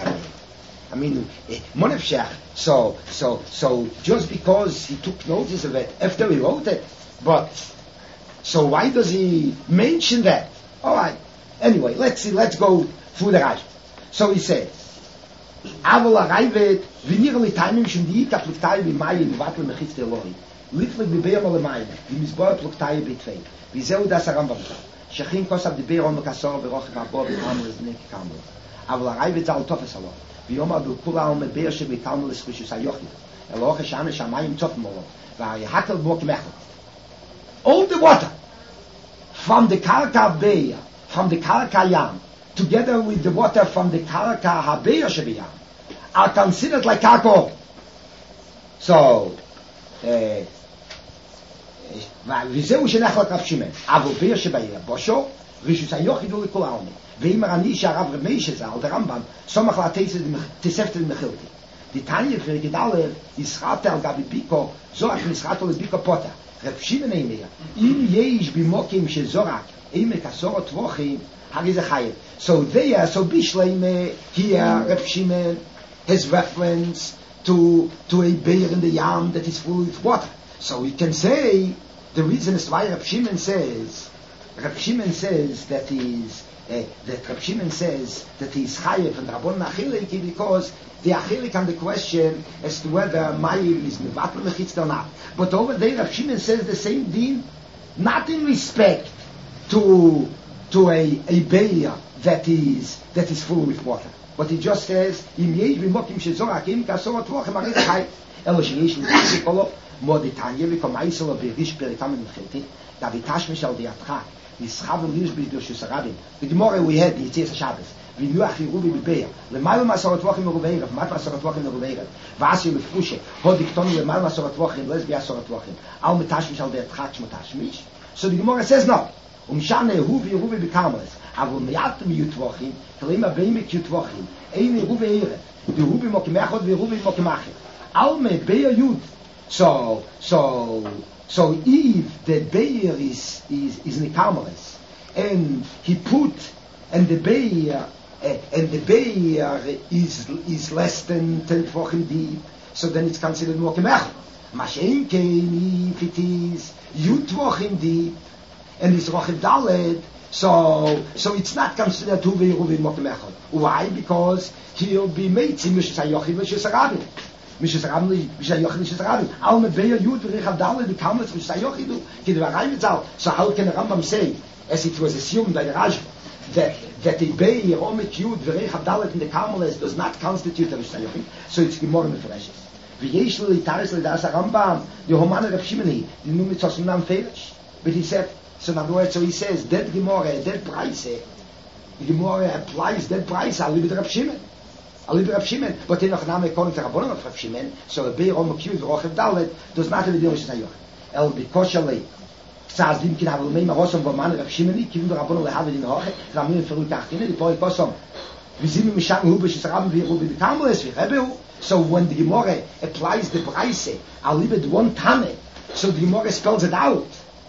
So just because he took notice of it after he wrote it, but so why does he mention that? All right. Anyway, let's see. Let's go through the Rashi. So he says, "Avol arayvet v'nirli taimim shemdi kapluktai b'mayim v'vatl mechitz deloi litlik b'beir olemayim v'mizbor pluktai b'tvei v'zeu das Rambam shechin kosav d'beir on mekasor v'roch v'abo v'kamel znek kamel avol arayvet zal tofes alo v'yomar b'kula on beir shebikamel eskushus hayochid eloch shana shamayim tof molo v'ayahakel b'ok mechot." All the water from the karka beir, from the karka yam, together with the water from the karka habeir shebiyam, are considered like karka. So, וזהו שנחלק רב שמעון, אבל באר שבעיר בושו, רשוס היוחידו לכל העולם. ואם אני שהרב רב מיישה ז"ל, הרמב"ם, סומך לתוספתא דמחילתא. דתניא פרק י"א, ישחטה על גבי ביקו, זורק נסחטו לביקו פוטה. רב שמעון אומר, אם יש במוקים שזורק, עמק עשרות טבוחים, הרי זה חייב. So there, so Bishleim here, Reb Shimon has reference to a bear in the yam that is full with water. So we can say the reason is why Reb Shimon says that he's chayev and Rabban Achilik, because the Achilik on the question as to whether Mayim is mevatel mechitz or not. But over there, Reb Shimon says the same thing, not in respect to a bear that is full with water, but he just says im yesh bimokim shezorak im kasor tvochem arei chai elo sheyesh nikolo moditanye v'komaisel berish peritam mechilti davitash mishal diatcha nischav lish b'doshus rabim. The Gemara we had the Yitzis Shabbos v'nuach yirubi b'beir lemayel masor tvochem merubeirav mat masor tvochem merubeirav v'asi lefushe hodiktonu lemayel masor tvochem lesbi asor tvochem al mitash mishal diatcha shmotashmish. So the Gemara says no. Shane huvi ruvi b'karmeles, avol miyatim yutvachim, kalima beimek yutvachim, ein ruvi eret, the ruvi mokimachot v'ruvi mokimachim. Alme beir yud. So if the beir is in karmeles, and he put, and the beir is less than 10 tvachim deep, so then it's considered mokimachot. Mashen kein if it is yutvachim deep, and it's Rochid Dalet, so it's not considered Huvi Ruvi Mokim Echad. Why? Because he'll be made to Mishus HaYochid Mishus HaRabim. Mishus HaRabim, Mishus HaYochid Mishus HaRabim. Al Mebeya Yud V'Richav Dalet, the Kamets Mishus HaYochidu, Kidva Raimitzal. So how can the Rambam say, as it was assumed by the Rashba, that the Beir Omet Yud Verech Abdalet in the Karmeles does not constitute a Rishus HaYochid, so it's Gemara Mefreshes. V'yesh li taris li das Rambam, the Homana Rav Shimoni, the Numit Sosunam Felish. But he said, so in other words, so he says, that Gemara, that price, the Gemara applies that price, I'll leave it Rav Shimon. But in Ochname according to Rabbanon of Rav Shimon, so a Beir Omet Yud Verech Abdalet does not have a Rishus HaYochid. El Bikoshale, Saz Dim Kin Havel Meima Rosom V'Man Rav Shimoni, Kivim Rabbanon lehavet in Hoche, Ramin Ferut Achtine, the Poi Kosom. V'zim Mishang Hu B'Shis Rabban V'Yeru B'Karmeles V'Rebehu. So when the Gemara applies the Braise, I'll leave it one Tane. So the Gemara spells it out,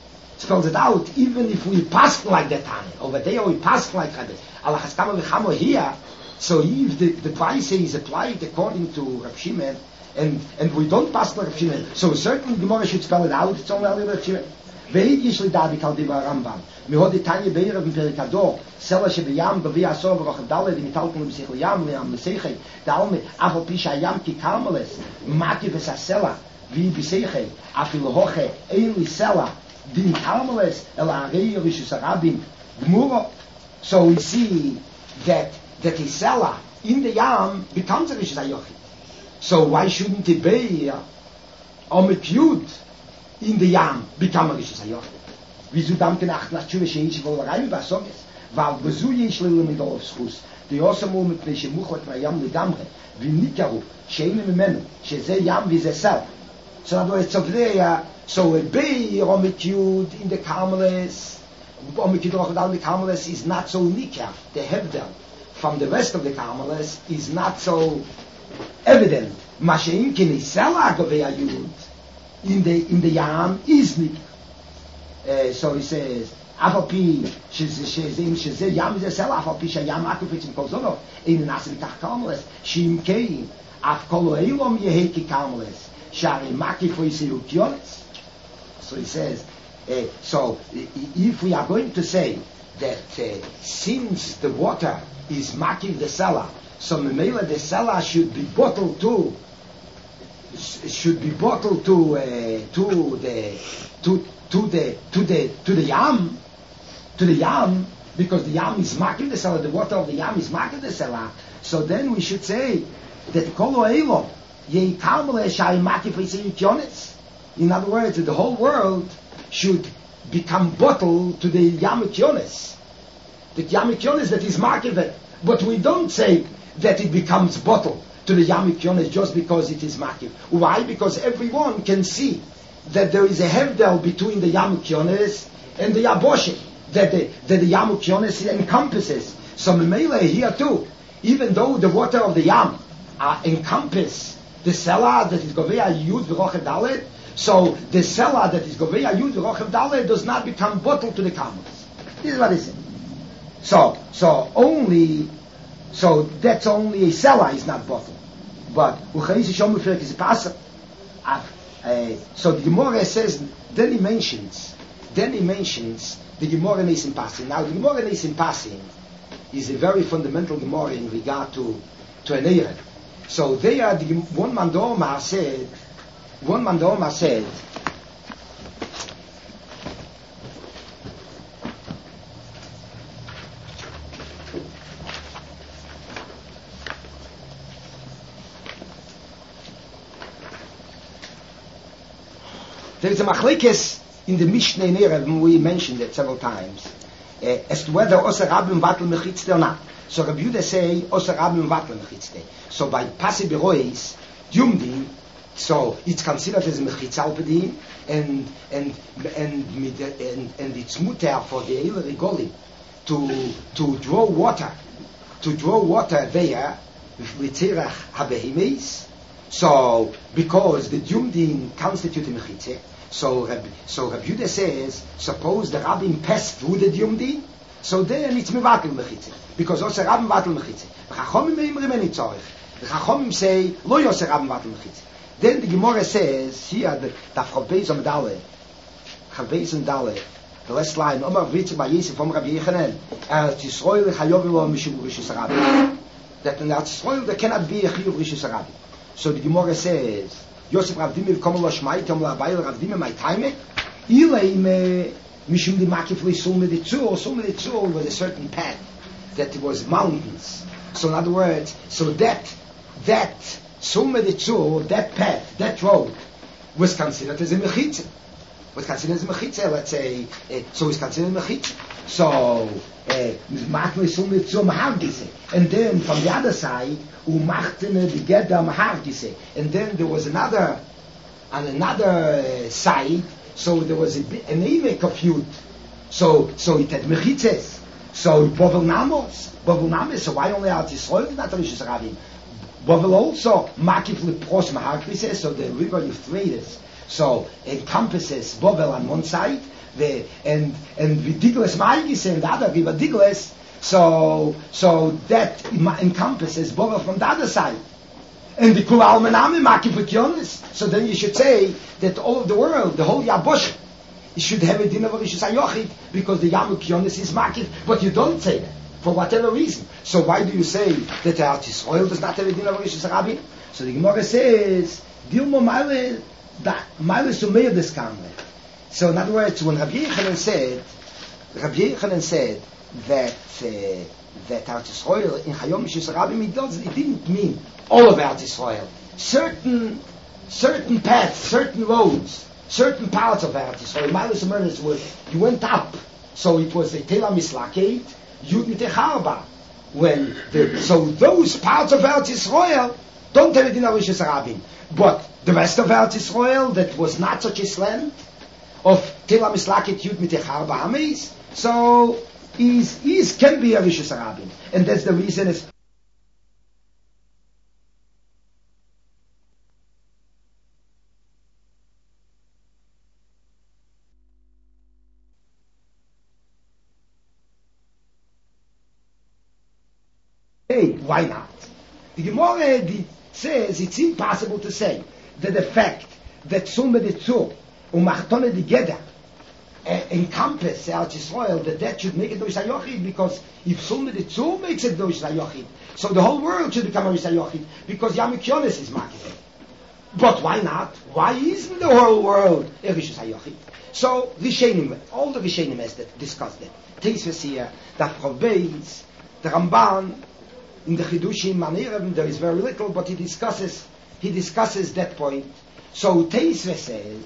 even if we pass like the Tane. Over there we pass like Rebbe. Allah Haskama V'Chamo here, so if the Braise is applied according to Rav Shimon, and we don't pass like Rav Shimon, so certainly the Gemara should spell it out, it's only Rav Shimon. Ve'yish li davi kal diva Rambam. Mihodi tanya beirav in Perikador. Sela shebeyam bavi asor v'rochav daled imitalkun l'b'sich liyam liyam l'seichei. Da'alme afal pisha yam ki karmeles. Maki v'sasela v'i b'seichei. Afil hoche ein li sela din karmeles el ha'arei rishus harabim gmuro. So we see that the sela in the yam becomes a rishus hayochid. So why shouldn't it be Omet Yud in the Yam become a Rishus HaYochid? Wieso danken acht nach Tshuva she'ish v'olaraim v'asoges? V'al bezu yesh le'lu midol of schus. Diyosamu mipnei shemuchot v'ayam l'gamre. V'nikaru she'einu mimenu. She'zeh Yam v'zeh Sel. So in other words, so a Beir Omet Yud in the Karmeles, Omet Yud Rochadal in the Karmeles is not so nikar. The Hebdel from the rest of the Karmeles is not so evident. Mashe'im kini Sela govei Yud in the Yam is nikar. So he says, Afapi shezeh Yam is Sela, Afapi sheyam akufetz in kol zono, ein nasim kach Karmeles, shim kein af kol eilom yeheki Karmeles, shari makif v'yiseu kyones. So he says, so if we are going to say that since the water is makif the Sela, so memela the Sela should be bottled to the Yam, because the Yam is makif the Sela, the water of the Yam is makif the Sela. So then we should say that kol oelo yei Karmeles shari makif v'yiseu kyones. In other words, the whole world should become bottled to the Yam Kyones. The Yam Kyones that is makif. But we don't say that it becomes bottled to the Yam Kyones just because it is makif. Why? Because everyone can see that there is a hevdel between the Yam Kyones and the Yaboshe, that the Yam Kyones encompasses. So Memele here too, even though the water of the Yam encompass the Sela that is Govea Yud V'Rochev Dalet, so the Sela that is Govea Yud V'Rochev Dalet does not become bottled to the Karmeles. This is what he said. So that's only a Sela is not bottled. But so the Gemara says, then he mentions the Gemara Nesim Pasim. Now the Gemara Nesim Pasim is a very fundamental Gemara in regard to an Erev. So there one Mandorma said, there is a machlekes in the Mishnah in Erev, we mentioned it several times, as to whether Oser Rabim Vatel Mechitzte or not. So Rabbi Yehuda say Oser Rabim Vatel Mechitzte. So by Pasi Berois, Yumdin, so it's considered as a Mechitza Alpedin, and it's muter for the Eile Rigoli to draw water there Litzerach HaBehimes. So because the Yumdin constitute a Mechitza, so Rabbi Yehuda says, suppose the Rabbim pass through the Yumdin, so then it's Mevatel Mechitza, because also Rabbim Vatel Mechitza. The Chachomim meimrim tzorich. The Chachomim say lo yoseh Rabbim Vatel Mechitza. Then the Gemara says here the Chav Beis and Dale, the last line, Omar Vitz by Yosef from Rabbi Yechanan, Eretz Yisrael chayav lo mishum rishus Rabbi. That in Eretz Yisrael there cannot be a chiyuv rishus Rabbi. So the Gemara says, Yosef Rav Dimi v'kom lo shmai tom la'abayil Rav Dimi my time. Mishum di makif Sulme di Tzur was a certain path that was mountains. So in other words, so that Sulme di Tzur, that path, that road, was considered as a mechitza. Let's say, so it's considered mechitza. So, makif Sulme di Tzur mahagise. And then from the other side, umachtene di Gedda mahagise. And then there was another side. So there was an Evek of Yud. So it had mechitzes. So Bovel Namos. So why only Eretz Yisrael did not Rishus Rabim? Bovel also Makif Lepros Mahakvises. So the river Euphrates so encompasses Bovel on one side, and Digles Maigis and the other river Digles. So that encompasses Bovel from the other side. And the Kul Almanami Makif Lekyonis. So then you should say that all of the world, the whole Yabosh, you should have a din of Rishus HaYochid because the Yam Lekyonis is Makif. But you don't say that for whatever reason. So why do you say that Eretz Yisrael does not have a din of Rishus HaRabim? So the Gemara says, Dilmo Maile Sumeir des Kamre. So in other words, when Rabbi Yechanan said that Eretz Yisrael in Hayom Rishus HaRabim, it didn't mean all of Eretz Yisrael. Certain paths, certain roads, certain parts of Eretz Yisrael. Milas Emernes was you went up, so it was a Tela Mislakeit, Yud Mitecharba. So those parts of Eretz Yisrael don't have it in Rishus HaRabim. But the rest of Eretz Yisrael that was not such a land of Tela Mislakeit, Yud Mitecharba Hameis, so is can be a Rishus HaRabim, and that's the reason it's. Why not? The Gemara says it's impossible to say that the fact that Sulme di Tzur u'Machtone di Gedda encompass Eretz Yisrael, that should make it Rishus HaYochid, because if Sulme di Tzur makes it Rishus HaYochid, so the whole world should become a Rishus HaYochid, because Yam Kyonis is Makif. But why not? Why isn't the whole world a Rishus HaYochid? So Rishenim, all the Rishenim has discussed it. Teisves here, that Proveis, the Ramban, in the Chidushim Maneirem, there is very little, but he discusses that point. So Teisve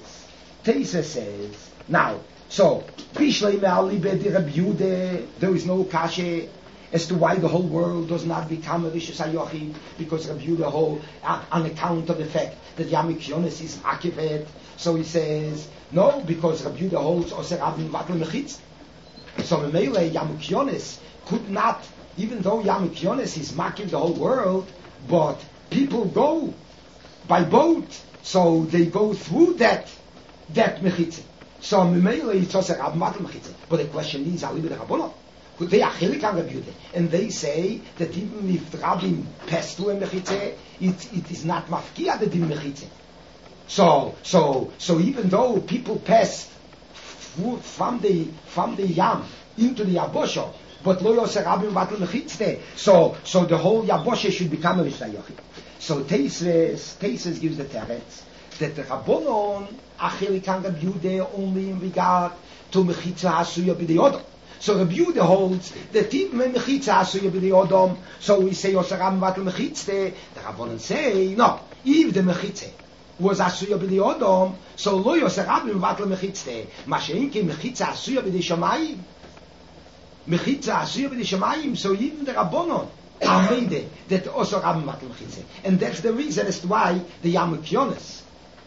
says, now, so Bishlei Me'ali Bedi Reb Yude, there is no kashe as to why the whole world does not become a Rishus HaYochid, because Reb Yude hold on account of the fact that Yam Kyonis is Akivet. So he says, no, because Reb Yude holds Oser Rabim Vatel Mechitz. So Memele Yam Kyonis could not, even though Yam Kyonis is making the whole world, but people go by boat, so they go through that mechitze. So Memele it's also Rab Matel mechitze. But the question is, Ali b'de Rabbanon, could they achilik on Reb Yude? And they say that even if the Rabbim pass through a mechitze, it is not mafkia the din mechitze. So even though people pass from the Yam into the Yabosho, but lo yoseh Rabim vatel mechitzte. So the whole Yaboshe should become a Rishus HaYochid. So Teisves gives the teretz that the Rabbonon achili kan Reb Yude only in regard to mechitza hasuya b'dei Odom. So Reb Yude holds that even when mechitza hasuya b'dei Odom, so we say yoseh Rabim vatel mechitzte. The Rabbonon say no. If the mechitze was hasuya b'dei Odom, so lo yoseh Rabim vatel mechitzte. Masheinki mechitza hasuya b'dei Shamayim. Mechitza Asuya b'dei Shamayim, so even the Rabbonon are made that also Rabbi Matel Mechitza. And that's the reason as to why the Yam Kyonis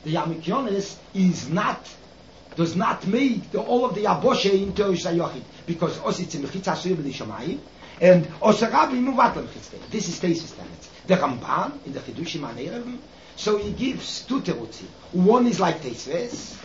does not make all of the Yaboshe into Rishus HaYochid, because also it's a Mechitza Asuya b'dei Shamayim, and also Rabbi Matel Mechitza. This is Teisves teretz. The Ramban in the Chidushim Maneirem, so he gives two terutzim. One is like Teisves,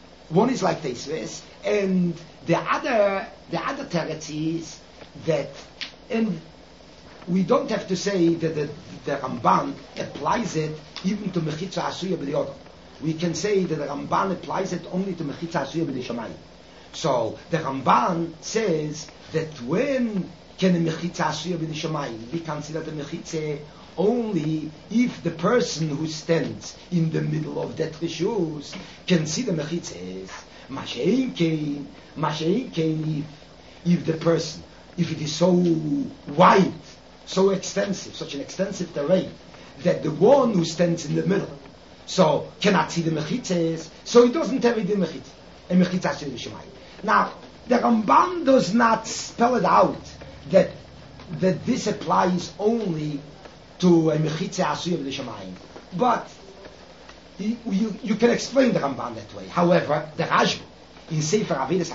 and the other teretz is that, and we don't have to say that the Ramban applies it even to Mechitza Asuya b'dei Odom. We can say that the Ramban applies it only to Mechitza Asuya b'dei Shamayim. So the Ramban says that when can a mechitza asuya b'di shamayim. We consider the mechitza only if the person who stands in the middle of that rishus can see the mechitzes. Mashein kein, if the person, if it is so wide, so extensive, such an extensive terrain, that the one who stands in the middle, so cannot see the mechitzes, so he doesn't have the mechitza, a mechitza asuya b'di shamayim. Now, the Ramban does not spell it out that this applies only to a mechitza asuya b'di shamayim, but you can explain the Ramban that way. However, the Rashba in Sefer Avidas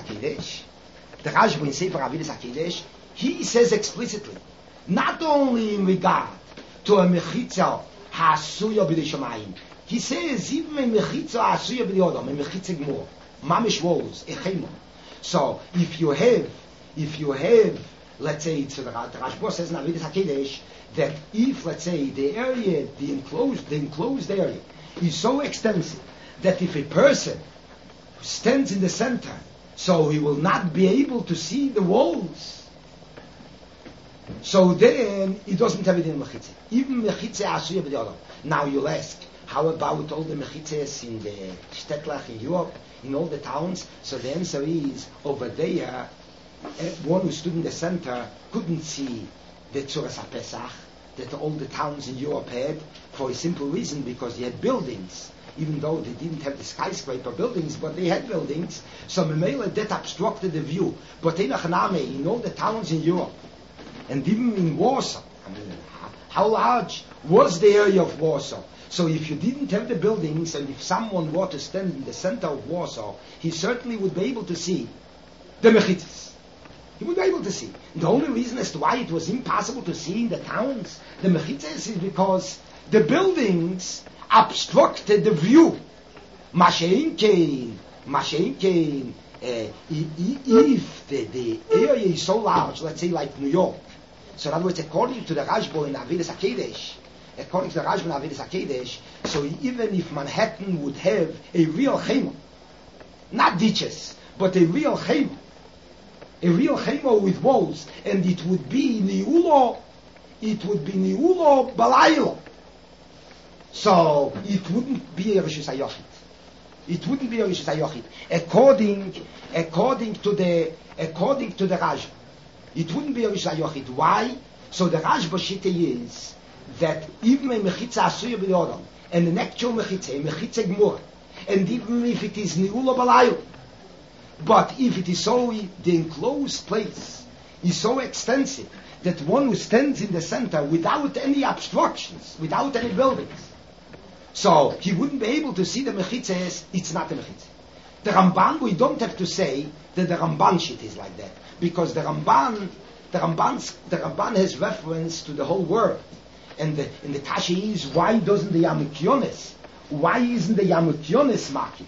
HaKodesh, he says explicitly, not only in regard to a mechitza asuya b'di shamayim, he says even a mechitza asuya b'di odom, a mechitza gmor, mamish walls, a chemon. So if you have, let's say, so the Rashba says in Avidas HaKodesh that if, let's say, the area, the enclosed area is so extensive that if a person stands in the center, so he will not be able to see the walls, so then he doesn't have it in mechitza. Even mechitza asuya b'di odom. Now you'll ask, how about all the mechitzas in the Shtetlach in Europe, in all the towns? So the answer is, over there, one who stood in the center couldn't see the Tzuras HaPesach that all the towns in Europe had, for a simple reason, because they had buildings, even though they didn't have the skyscraper buildings, but they had buildings, so Memela that obstructed the view. But in all the towns in Europe, and even in Warsaw, I mean, how large was the area of Warsaw? So if you didn't have the buildings, and if someone were to stand in the center of Warsaw, he certainly would be able to see the mechitzas. He would be able to see. The only reason as to why it was impossible to see in the towns the mechitzas is because the buildings obstructed the view. Mashein kein, if the area is so large, let's say like New York, so in other words, according to the Rashba in Avidas HaKodesh, so even if Manhattan would have a real chema, not ditches, but a real chema with walls, and it would be niulo balaylo, so it wouldn't be a rishus hayochid. According to the Rashba, it wouldn't be a rishus hayochid. Why? So the Rashba shita is that even a mechitza asuya b'di odom, and an actual mechitza gmur, and even if it is niulo balaylo, but if it is so, the enclosed place is so extensive that one who stands in the center without any obstructions, without any buildings, so he wouldn't be able to see the mechitzas, it's not a mechitza. The Ramban, we don't have to say that the Ramban shit is like that, because the Ramban has reference to the whole world. And the Kasha is, why isn't the Yamukyonis market?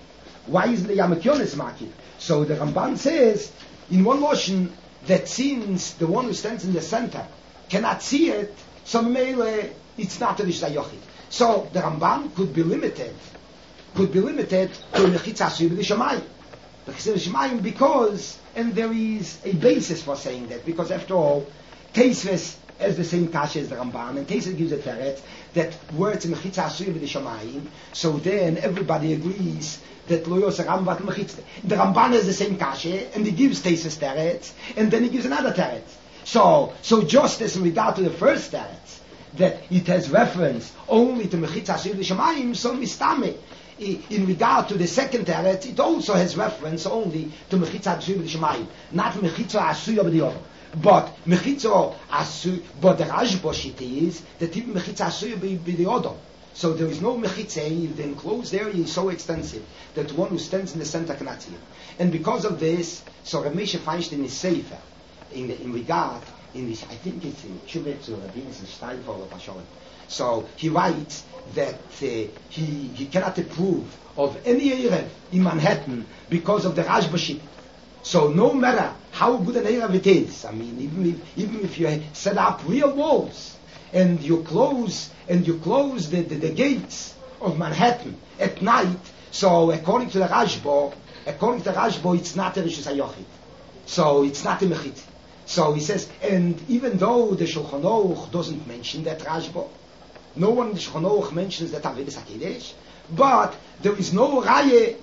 So the Ramban says, in one motion, that since the one who stands in the center cannot see it, so mele it's not a rishus hayochid. So the Ramban could be limited to mechitza asuya b'di shamayim, because, and there is a basis for saying that, because after all, Tosfos has the same kasha as the Ramban, and Tosfos gives a teret that where it's mechitza asuya b'di shamayim, so then everybody agrees that lo yoseh Ramban mechitza. The Ramban has the same kasha, and he gives Tosfos teret, and then he gives another teret. So just as in regard to the first teret, that it has reference only to mechitza asuya b'di shamayim, so mistame. In regard to the second teret, it also has reference only to mechitza asuya b'di shamayim, not mechitza asuya b'di odom. But mechitza asuya, but the Rashba shita is that even mechitza asuya b'di odom. So there is no mechitza if the enclosed area is so extensive that one who stands in the center cannot see it. And because of this, so Rav Moshe Feinstein is safer in regard in this. I think it's in Chubet to Rabbinis and Steinfeld or Pasholim. So he writes that he cannot approve of any Erev in Manhattan because of the Rashba shita. So no matter how good an Erev it is, I mean, even if you set up real walls and you close the gates of Manhattan at night, so according to the Rashba, it's not a rishus hayochid. So it's not a mechitza. So he says, and even though the Shulchan Aruch doesn't mention that Rashba, no one in the Shulchan Aruch mentions that Avedis HaKodesh, but there is no raya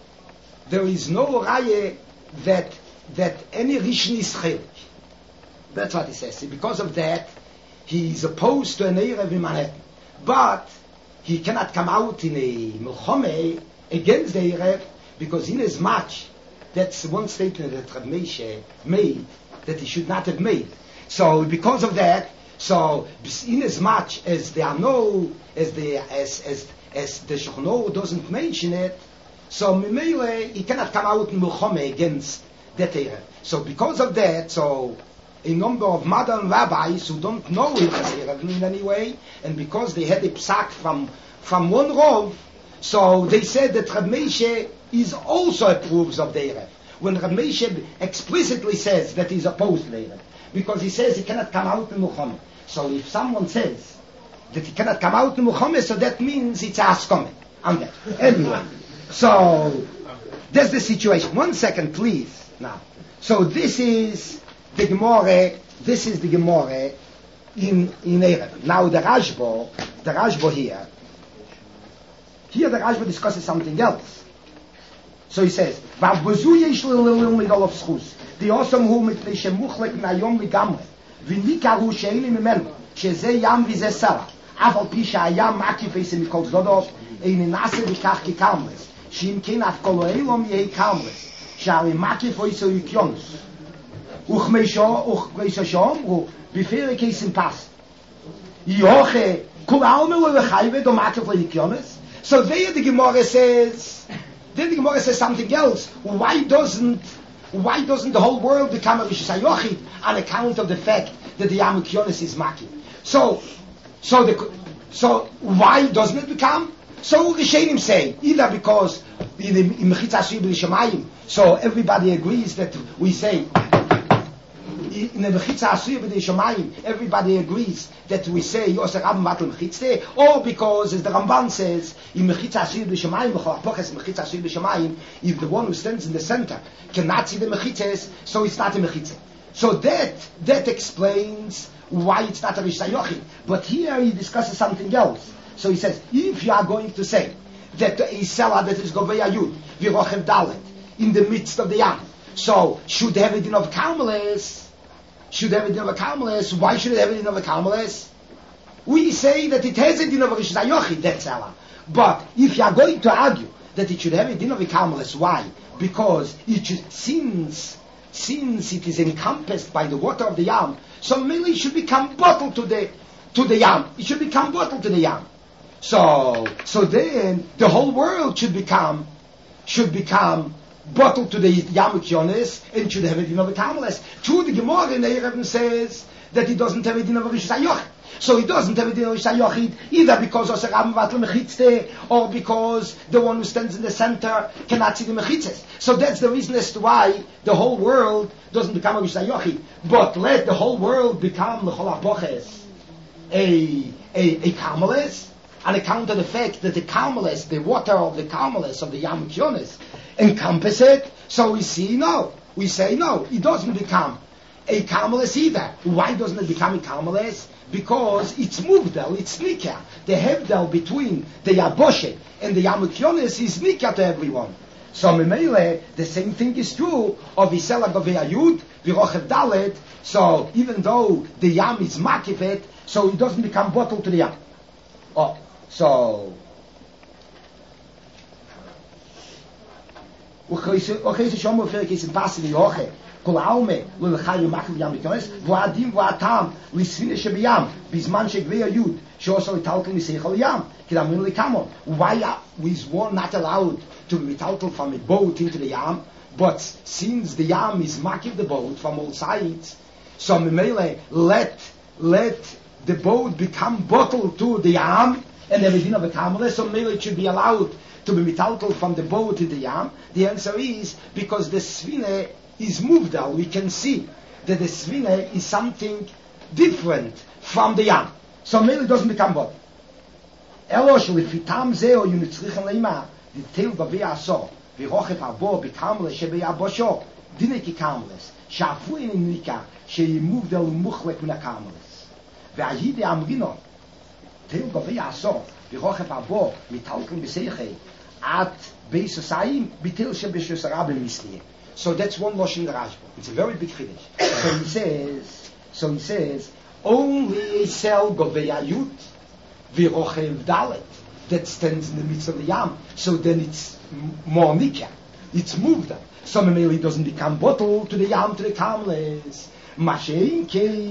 that any Rishon is chelik. That's what he says. Because of that, he is opposed to an Erev in Manhattan. But he cannot come out in a Milchome against the Erev, because in as much, that's one statement that Rav Moshe made, that he should not have made. So because of that, so in as much as there are no, as the Shulchan Aruch doesn't mention it, so Mimele, he cannot come out in Milchome against that Erev. So because of that, so a number of modern rabbis who don't know it as Erev in any way, and because they had a psak from one Rov, so they said that Rav Moshe is also approves of the Erev. When Rav Moshe explicitly says that he's opposed to the Erev, because he says he cannot come out in Milchome. So if someone says that he cannot come out in Milchome, so that means it's a Haskome. Anyway, so that's the situation. 1 second, please. Now, so this is the Gemara in Erev. Now the Rashba here the Rashba discusses something else. So he says, the awesome who mit shemuchlek na yom ligamre, v'nikaru she'ini mimenu, שזה ים וזה סלע, אף על פי שהים מקיף איזה מכל צדדיו, אין נעשה בכך כקרמלס, שאם כן אף כל העולם יהיה קרמלס, שהרי מקיף איזה יקיונס. וכמי שאומרו, בפרק איזה פס, יוכה, כל העולם לא לחייבד או מקיף ליקיונס. So there the Gemara says something else. Why doesn't the whole world become a Rishis HaYochid on account of the fact that the Yam Kionis is Maki? So why doesn't it become? So Rishonim say either because in Mechitza Asuyah B'Shamayim, so everybody agrees that we say in the Mechitza Asuyah B'Shamayim, everybody agrees that we say Yosef Rabban Batel Mechitzte, or because as the Ramban says in Mechitza Asuyah B'Shamayim, Mechitza Asuyah B'Shamayim, if the one who stands in the center cannot see the Mechitzes, so it's not a Mechitze. So that explains why it's not a Rishis HaYochid. But here he discusses something else. So he says, if you are going to say that a seller that is Govei Yud, V'rochev Dalet, in the midst of the Yam, so should have a din of Karmeles, why should it have a din of a Karmeles? We say that it has a din of a Rishis HaYochid, that seller. But if you are going to argue that it should have a din of a Karmeles, why? Because since it is encompassed by the water of the Yam, so mainly it should become bottled to the Yam. It should become bottled to the Yam. So then the whole world should become bottled to the Yam Kionis and should have a din of a Karmeles. True, the Gemara in Erev says that he doesn't have a din of a Rishis HaYochid. So he doesn't have a din of Rishis HaYochid either because Osir Rabban Batel Mechitzte or because the one who stands in the center cannot see the Mechitzes. So that's the reason as to why the whole world doesn't become a Rishis HaYochid. But let the whole world become L'chol HaPoches a Karmeles, on account of the fact that the Karmeles, the water of the Karmeles of the Yam Kionis, encompass it. So we say no, it doesn't become a Karmeles either. Why doesn't it become a Karmeles? Because it's Muvdel, it's Nika. The Hevdel between the Yaboshe and the Yam Kionis is Nika to everyone. So Memele, the same thing is true of Isela Govei Yud, V'rochev Dalet. So even though the Yam is Makifet, so it doesn't become bottled to the Yam. So okay, so shomo ferek is passive yoche kol aume lo lekhay machel yam kionis v'adim v'atam lisvine shebiyam bizman shegvei yud sheosol italkel misechol yam kidamin likamon. Why is one not allowed to be italkel from a boat into the yam, but since the yam is making the boat from all sides, so memele let the boat become bottled to the yam and everything of a Karmeles, so maybe it should be allowed to be mitaltal from the boat to the Yam. The answer is because the Svine is moved out. We can see that the Svine is something different from the Yam. So maybe it doesn't become bottled. Elosh lefitam zeo yunitzrichen leima the tail bavei aso v'rochev habo b'Karmeles shebei abosho dineki Karmeles שאפו אין ניקה שימוב דל מוחלק מן הקרמלס והידי אמרינו תל גבי עשור ורוחב הבו מטלקן בסייחי עד ביסוסיים ביטל שבשוס הרבים מסליה. So that's one Lashon in the Rashba. It's a very big Chiddush. So he says, only a cell govei ayut v'rochev dalet that stands in the midst of the yam. So then it's more nika. It's moved up. So Mameli doesn't become bottled to the yam, to the kamles. Mashein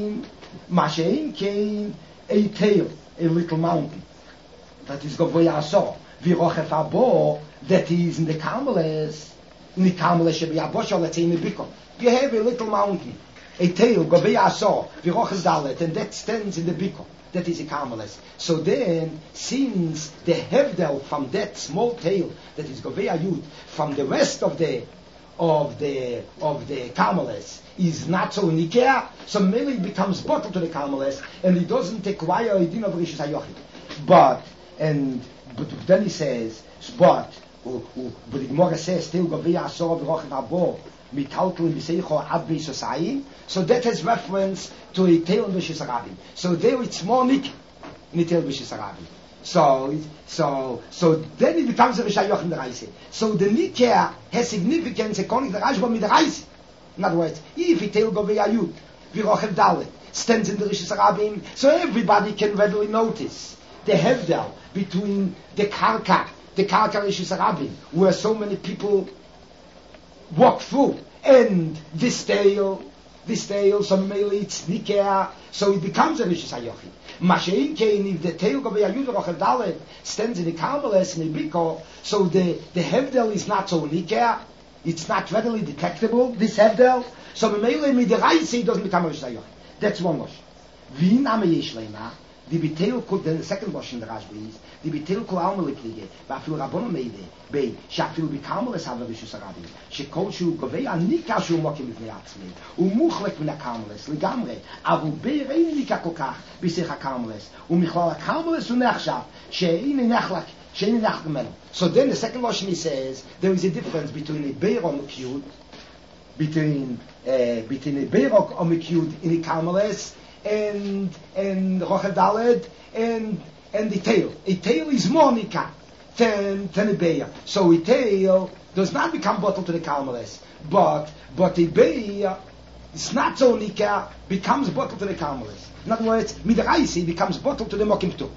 came a tail, a little mountain. That is govei asor. V'rochev abo, that is in the kamles. In the kamles should be abosha, let's say in the biko. You have a little mountain. A tail, govei asor, v'rochev dalet, and that stands in the biko. That is a karmeles. So then, since the hevdel from that small tail that is govei ayut from the rest of the karmeles is not so nikea, so merely becomes bottled to the karmeles, and he doesn't acquire a din of rishus hayochid. But then he says, but the Gemara says still govei asor v'rochev abo. So that has reference to a tail in Rishis Harabim. So there it's more nik in the tail of Rishis Harabim. So then it becomes a Rishayach in the Reise. So the nikah has significance according to the Rashba with the Reise. In other words, if a tail govei ayut v'rochev dalet stands in the Rishis Harabim, so everybody can readily notice the hevdel between the karka Rishis Harabim, where so many people walk through, and this tail, so mainly it's nikea, so it becomes a rishus hayochid. Mashein kein, if the tail govei ayut v'rochev dalet stands in the karmeles in the biko, so the hevdel is not so nikea, it's not readily detectable, this hevdel, so mainly midiraisi doesn't become a rishus hayochid. That's one losh. V'in ame yesh leima, the bitel could, then the second losh in the Rashba is, the bitel kol alma liklige, v'afil rabbono meide, bei, שאפילו בקרמלס have רשוס הרבים, שכל שהוא גובה הניקה שהוא מוקים לפני עצמי, הוא מוחלק מן הקרמלס לגמרי, אבל אין ניקה כל כך בשיח הקרמלס, ומכלל הקרמלס הוא נחשב, שאין נחלק ממנו. So then the second version he says, there is a difference between a beir or mekiyud, between a beir or mekiyud in the karmeles, and rochev dalet, and the tail. A tail is more nikah than a beir. So a tail does not become bottled to the karmeles, but a beir is not so nikah, becomes bottled to the karmeles. In other words, midraisi becomes bottled to the mokim too.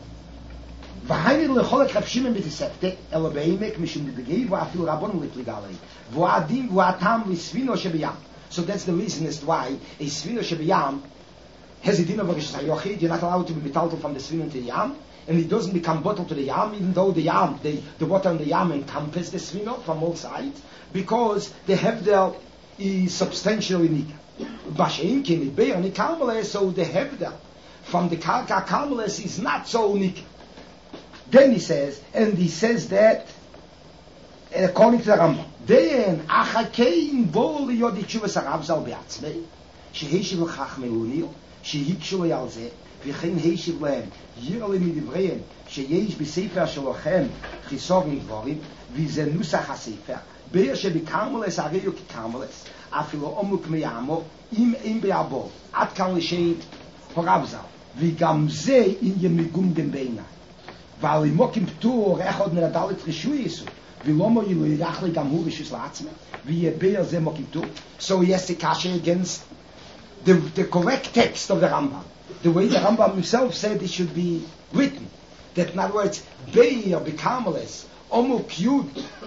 והיינו לחולק רב שמעון בתוספתא, אלא בעמק משום דבגי ואפילו רבון לפליגלי, והדין והטעם לספינו שבים. So that's the reason as to why a sfino shebayam has a din of a rishus hayochid. You're not allowed to be metaltal from the sfino to the yam, and it doesn't become bottled to the yam, even though the yam, the water on the yam encompasses the sfino from all sides, because the hevdel is substantially nika. Bashein kin beir ni karmeles, so the hevdel from the karka karmeles is not so nika. Then he says that according to the Rambam, then achakein bol yodi chuvas harav zal beatzmei sheheshiv l'chach meunil shehikshu al ze v'chein heshiv lehem yirali midivreim sheyesh b'sefer shalochem chisogim dvorim v'ze nusach hasefer be'er shebikarmeles areyu kikarmeles afilo omuk meyamo im be'abo ad kan l'shein harav zal v'gam ze in yemigum dem beina weil im mokim ptur echod min adalet rishui isu vilomo yilu yachle gam hu rishus la'atzme v'yebeir ze mokim ptur. So he has to kasher against the correct text of the Rambam, the way the Rambam himself said it should be written, that in other words beir b'karmeles omu kyud,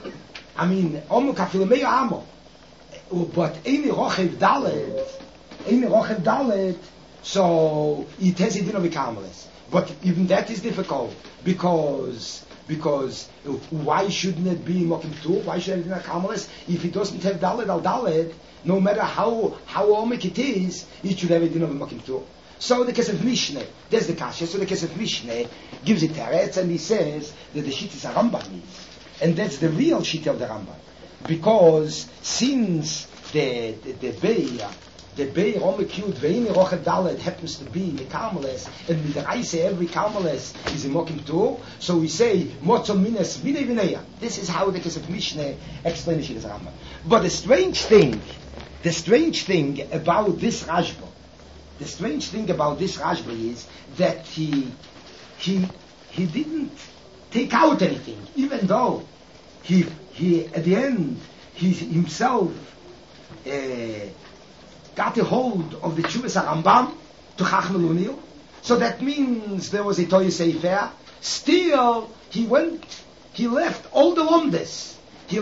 I mean omu kafilemei amo, but eini rochev dalet, so it has a din of b'karmeles. But even that is difficult because why shouldn't it be mokim tur? Why should it be a karmeles if it doesn't have dalet al dalet? No matter how omik it is, it should have a din of mokim tur. So the case of Mishneh, there's the kasha. So the case of Mishneh gives it teretz, and he says that the shit is a Rambam, and that's the real shit of the Rambam, because since the Beir Omekyud Veini Rochev Dalet happens to be in the Karmeles, and with the I say every Karmeles is a Mokim Tur, so we say Motzon Mines Vinei Vineya. This is how the case of Mishneh explains it as Rambam. But the strange thing the strange thing about this Rashba is that he didn't take out anything, even though he at the end he himself got a hold of the Tshuvas Rambam to Chacham Elunil. So that means there was a Toy Sefer. Still, he left all the Lomdes.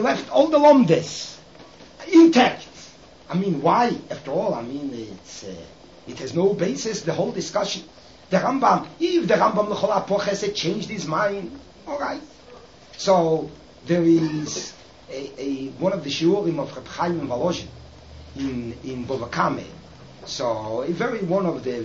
Intact. I mean, why? After all, I mean, it has no basis, the whole discussion. If the Rambam L'chol HaPoches had changed his mind, all right. So, there is one of the shiurim of Reb Chaim in Volozhin in Bava Kama. So, one of the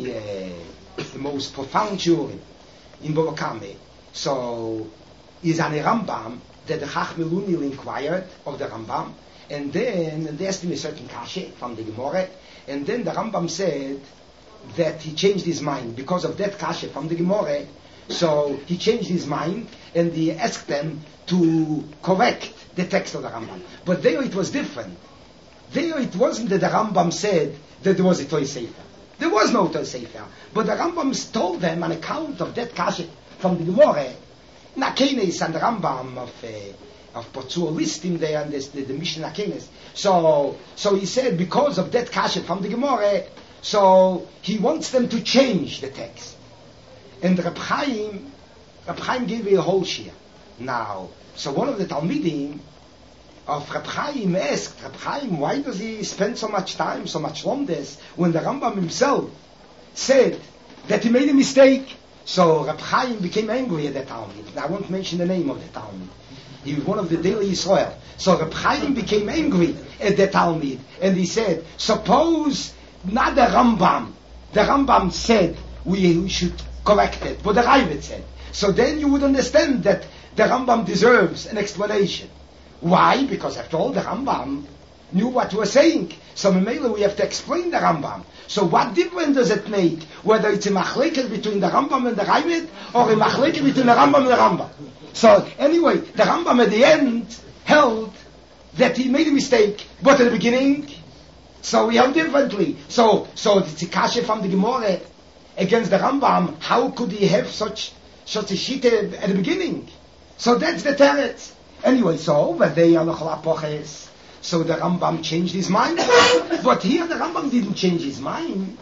most profound shiurim in Bava Kama. So, is an Rambam that the Chacham Elunil inquired of the Rambam, and then they asked him a certain kasha from the Gemara, and then the Rambam said that he changed his mind because of that kasha from the Gemara. So he changed his mind, and he asked them to correct the text of the Rambam. But there it was different. There it wasn't that the Rambam said that there was a Toy Sefer. There was no Toy Sefer. But the Rambam told them on account of that kasha from the Gemara. Nakenes and the Rambam of Potzur list him there, and the Mishnah Nakenes. So he said because of that kasha from the Gemara, so he wants them to change the text. And Reb Chaim gave a whole shir. Now, so one of the Talmidim of Reb Chaim asked, Reb Chaim, why does he spend so much time, so much Lomdes, when the Rambam himself said that he made a mistake? So Reb Chaim became angry at that Talmud. I won't mention the name of the Talmud. He was one of the Daily Yisrael. So Reb Chaim became angry at the Talmud, and he said, suppose not the Rambam said we should correct it, but the Ravid said. So then you would understand that the Rambam deserves an explanation. Why? Because after all, the Rambam knew what he was saying. So Memele, we have to explain the Rambam. So what difference does it make whether it's a machlekes between the Rambam and the Ravid, or a machlekes between the Rambam and the Rambam? So anyway, the Rambam at the end held that he made a mistake, but at the beginning, so we held differently. So it's a kasha from the Gemara against the Rambam. How could he have such a shita at the beginning? So that's the teretz. Anyway, so over there on the L'chol HaPoches, so the Rambam changed his mind. But here the Rambam didn't change his mind.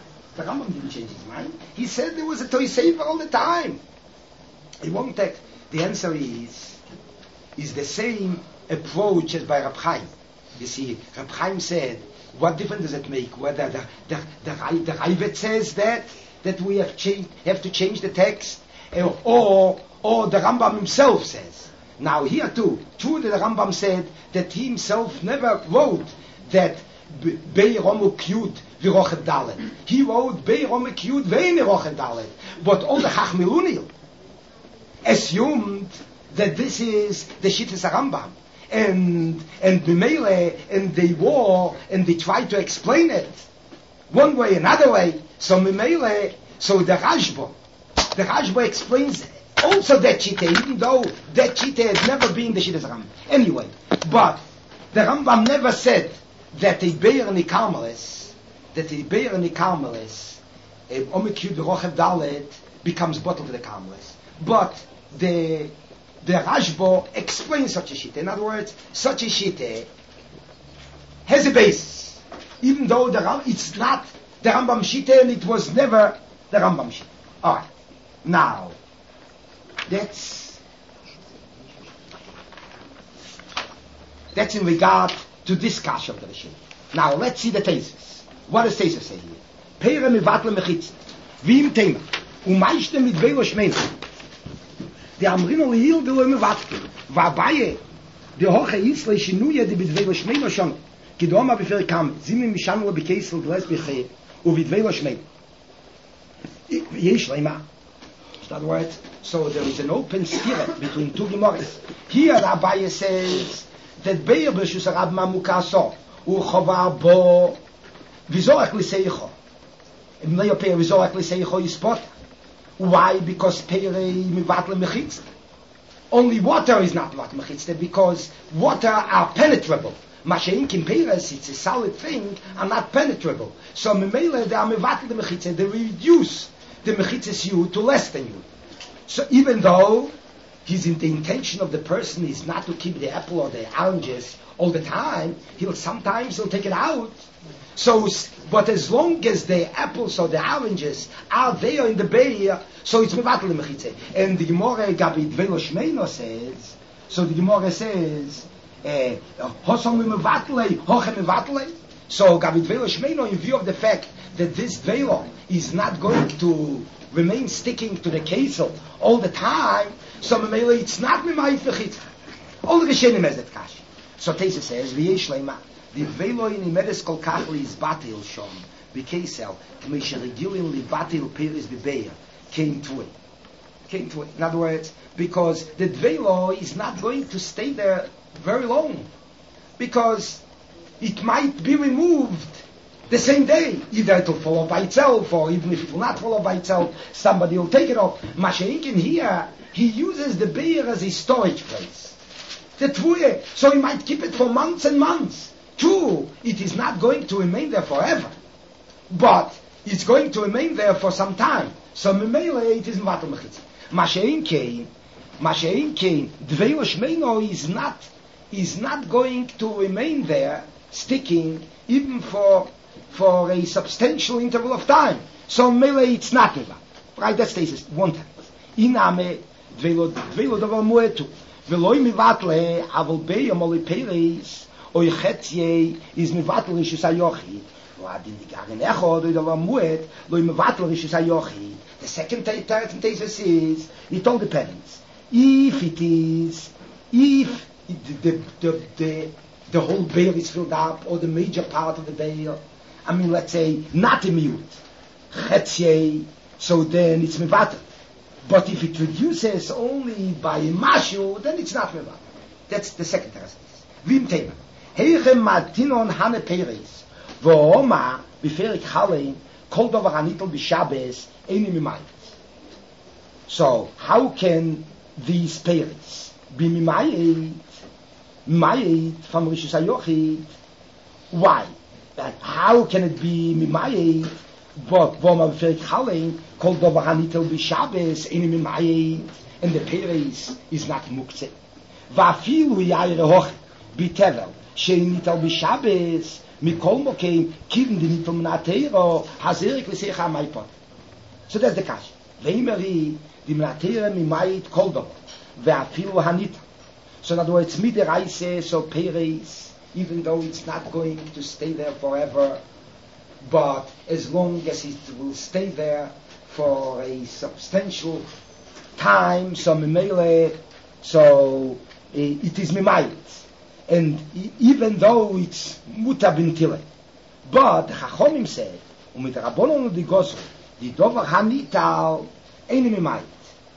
He said there was a Toy Sefer all the time. He won't take. The answer is the same approach as by Reb Chaim. You see, Reb Chaim said, what difference does it make whether the Ravid says that we have to change the text, or the Rambam himself says? Now here too, true that the Rambam said that he himself never wrote that Bei Romu Kyud V'Rochet Dalet. He wrote Bei Romu Kyud V'Ein Rochet Dalet. But all the Chacham Elunil assumed that this is the Shittas Rambam, and B'meile, and they war, and they tried to explain it one way, another way. So B'meile, so the Rashba explains also that Shita, even though that Shita had never been the Shittas Rambam. Anyway, but the Rambam never said that a Beir and a Karmelis, Omekyud Rochev Dalet becomes bottle to the Karmelis. But the Rashba explains such a Shita. In other words, such a Shita has a basis, even though it's not the Rambam Shita, and it was never the Rambam Shita. All right, now that's in regard to this kasha of the Rishon. Now let's see the thesis. What does thesis say here? Pere mivatle mechitz, v'im tema, u'maishte mit velo shmeina. The amrino lihil v'lo mivatle, v'abaye, the hoche yitzle shinuye di mit velo shmeina shon, ki doma b'fer kam, zimim mishanu b'keisel gles b'chei, u'vit velo shmeina. Yesh leima. In other words, so there is an open spirit between two Gemaras. Here the Abaye says that Beir b'Reshus HaRabban Mukaso u'chovar bo v'zorach l'seicho. Im leio Peir v'zorach l'seicho yispot. Why? Because Peir mivatle mechitz. Only water is not mechitz, because water are penetrable. Mashein Kim Peres, it's a solid thing and not penetrable. So Memele, they are mevatel the mechitza, they reduce the mechitzas you to less than you. So even though the intention of the person is not to keep the apple or the oranges all the time, he'll take it out. So, but as long as the apples or the oranges are there in the bay, so it's mevatel the mechitza. And the Gemara Gabi Dvelo Shmeino says, so the Gemara says, so Gabi Dvelo Shmeino, in view of the fact that this Dvelo is not going to remain sticking to the kesel all the time, so Memele it's not Memayit V'chitza. All the Rishonim has that kash. So Teisa says, V'yesh Leima, the Dvelo in Imedes Kol Kachli is Batil Shom, B'kesel, K'mei Sheregilin Li Batil Peres B'beya, came to it. In other words, because the Dvelo is not going to stay there very long, because it might be removed the same day. Either it will fall off by itself, or even if it will not fall off by itself, somebody will take it off. Masha'inkin here, he uses the beer as a storage place. The Tvuye, so he might keep it for months and months. True, it is not going to remain there forever, but it's going to remain there for some time. So Memele, it is Mevatel Mechitza. Masha'inkin, Dvelo Shmeino is not going to remain there, sticking, even for a substantial interval of time. So Mele, it's not Mevatel. Right, that stays one time. Iname, Dvelo Davar Muetu. Veloi Mevatle, Aval Beyam Oli Peres, Oy Chetzye, is Mevatel Rishus HaYochid. The second thesis is, it all depends. If the whole bale is filled up, or the major part of the bale, let's say, not a mute, Chetzye, so then it's Mevatel. But if it reduces only by a mashu, then it's not Mevatel. That's the second thesis. Vim Tema. Heichem Martinon Hane Peres. V'oma b'ferik Halein kol davar hanitel b'Shabbos eini mimayit. So how can these peres be mimayit from Rishus HaYochid? Why? How can it be mimayit? But v'oma b'ferik Halein kol davar hanitel b'Shabbos eini mimayit, and the peres is not muktzeh. V'afilu yair hoch b'tevel sheinitel b'Shabbos. Mikol Mokein, Kivin di Nitel Menatero, Hazerik V'secha Maipot. So that's the cash. Veimeri, di Menatero Mimayit Koldo, Ve'afilu Hanita. So in other words, Mide Reise, so Peres, even though it's not going to stay there forever, but as long as it will stay there for a substantial time, so Mimele, so it is Mimayit. And even though it's muta b'ntile, but Chachomim said, umit Rabbonon di Gosel, di dovar hanital eini mimayit.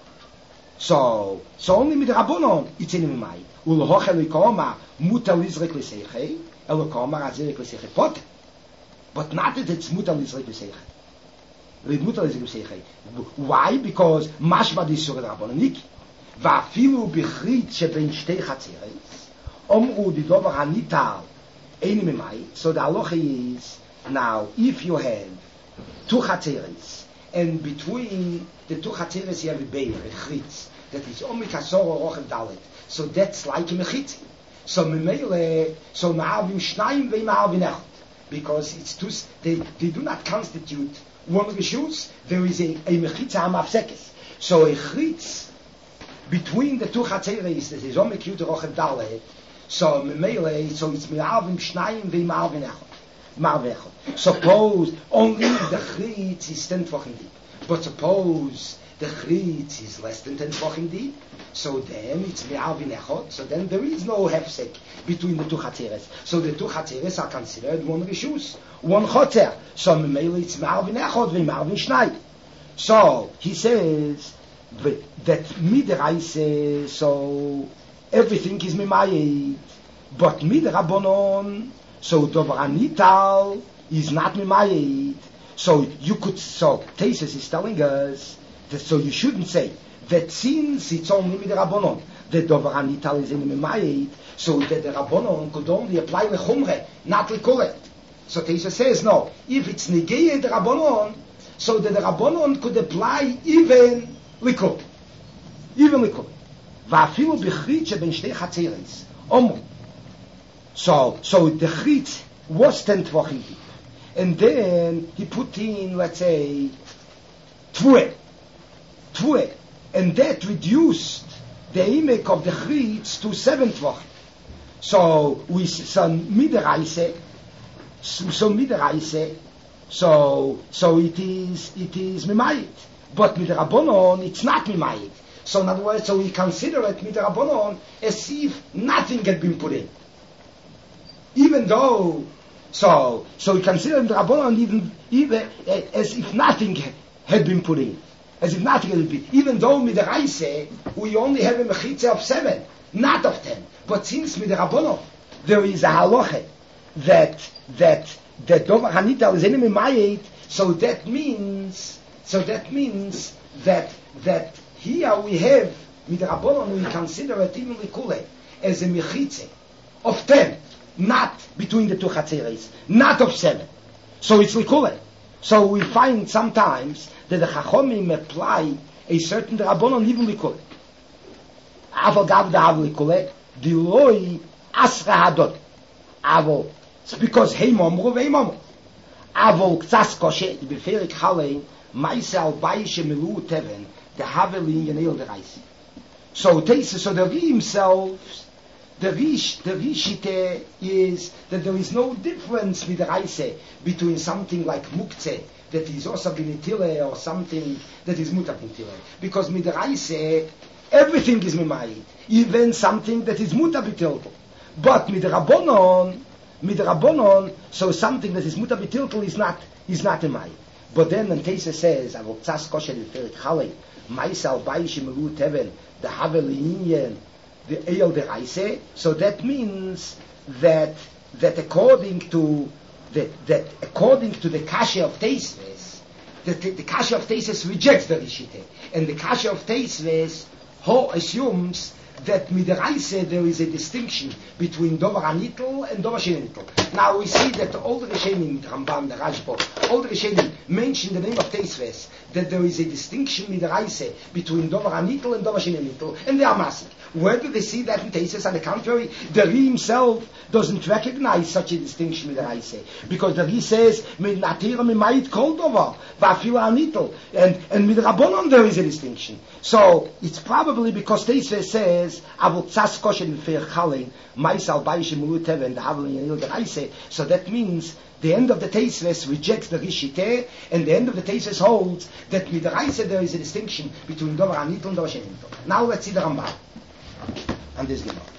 So only mit Rabbonon it's eini mimayit. Ulohoch elikoma muta lizrek l'seichei, elikoma razirek l'seichei pot. But not that it's muta lizrek l'seichei. Muta lizrek l'seichei. Why? Because mashma di surah Rabbonon niki. Va'afilu b'chrit sheben shtei chatzeres. Omru di dovar hanital eini mimayit. So the halacha is, now if you have two chatzeres, and between the two chatzeres you have a beir, a chritz, that is omik asor or rochev dalet, so that's like a mechitzi. So memele, so ma'avim shnayim ve'ma'avim echot, because it's two, they do not constitute one rishus. There is a mechitza hamafsekes. So a chritz between the two chatzeres, that is omik yud rochev dalet. So memele, so it's ma'avim shnayim ve'ma'avim echot. Suppose only the chritz is 10 tefachim deep, but suppose the chritz is less than 10 tefachim deep, so then it's me'avin echot. So then there is no hefsek between the two chatzeres. So the two chatzeres are considered one rishus, one chotzer. So memele it's me'avin echot ve'ma'avin shnai. So he says that midiraise, so everything is mimayit, but midrabonon. So dovar hanital is not mimayit. So you could, so Tesis is telling us So you shouldn't say that since it's only with the Rabbanon, the Dover Anital is in the Mayit, so that the Rabbanon could only apply the Chumre, not the Kule. So Teisa says, no, if it's Negei the Rabbanon, so that the Rabbanon could apply even Likul. Even Likul. Va'afilu b'chrit sheben shtei chatzeres. So the chrit was 10 tvachim deep. And then he put in, let's say, tvue. And that reduced the imek of the chritz to 7 tvachim. So midaraise, so it is mimayit. But midrabanon, it's not mimayit. So in other words, so we consider it midrabanon as if nothing had been put in. Even though, so we consider midrabanon even as if nothing had been put in. As if nothing had been. Even though midaraise, we only have a mechitza of 7, not of 10. But since midrabanon, there is a halacha that Dover Hanital is enemy mayit, so that means that here we have midrabanon, we consider it even likule as a mechitze of 10, not between the two chatzeres, not of 7. So it's likule. So we find sometimes that the chachomim apply a certain drabanon even likule. Aval gav da aval likule, diloi asra hadot. Aval, it's because heimomru veimomru. Aval ktsas koshe, the beferik halein, maise al baishe milu teven, the havelin yenel the reis. So the Ri himself, the Rishite is that there is no difference with the reise between something like muktzeh, that is also binitile, or something that is mutar binitile. Because with the reise, everything is mimayit, even something that is mutar binitile. But with the Rabbanon, so something that is mutar binitile is not mimayit. But then when Teisa says, "Avol tzas kosher l'feret chalei, ma'isal bayish milu teven, the havel inyan, the eyel the reise." So that means that according to the kasha of Teisves, the kasha of Teisves rejects the Rishite, and the kasha of Teisves assumes that midaraise there is a distinction between Dover Anitel and Dover Shenitel. Now we see that all the Rishonim, Rambam, the Rashba, all the Rishonim mention the name of Teisves, that there is a distinction midaraise between Dover Anitel and Dover Shenitel, and they are massive. Where do they see that in Teisves? On the contrary, the Ri himself doesn't recognize such a distinction midaraise, because the Ri says mit natira mimayit kol dover va'afilu Anitel, and with Rabbanon there is a distinction. So it's probably because Teisves says avol tzas kosher l'fer chalein ma'isal bayish milu teven the havel yenil the reise. So that means the end of the Teisves rejects the Rishite, and the end of the Teisves holds that with the reise there is a distinction between Dover Anitel and Dover Shenitel. Now let's see the Rambam and this Gemara.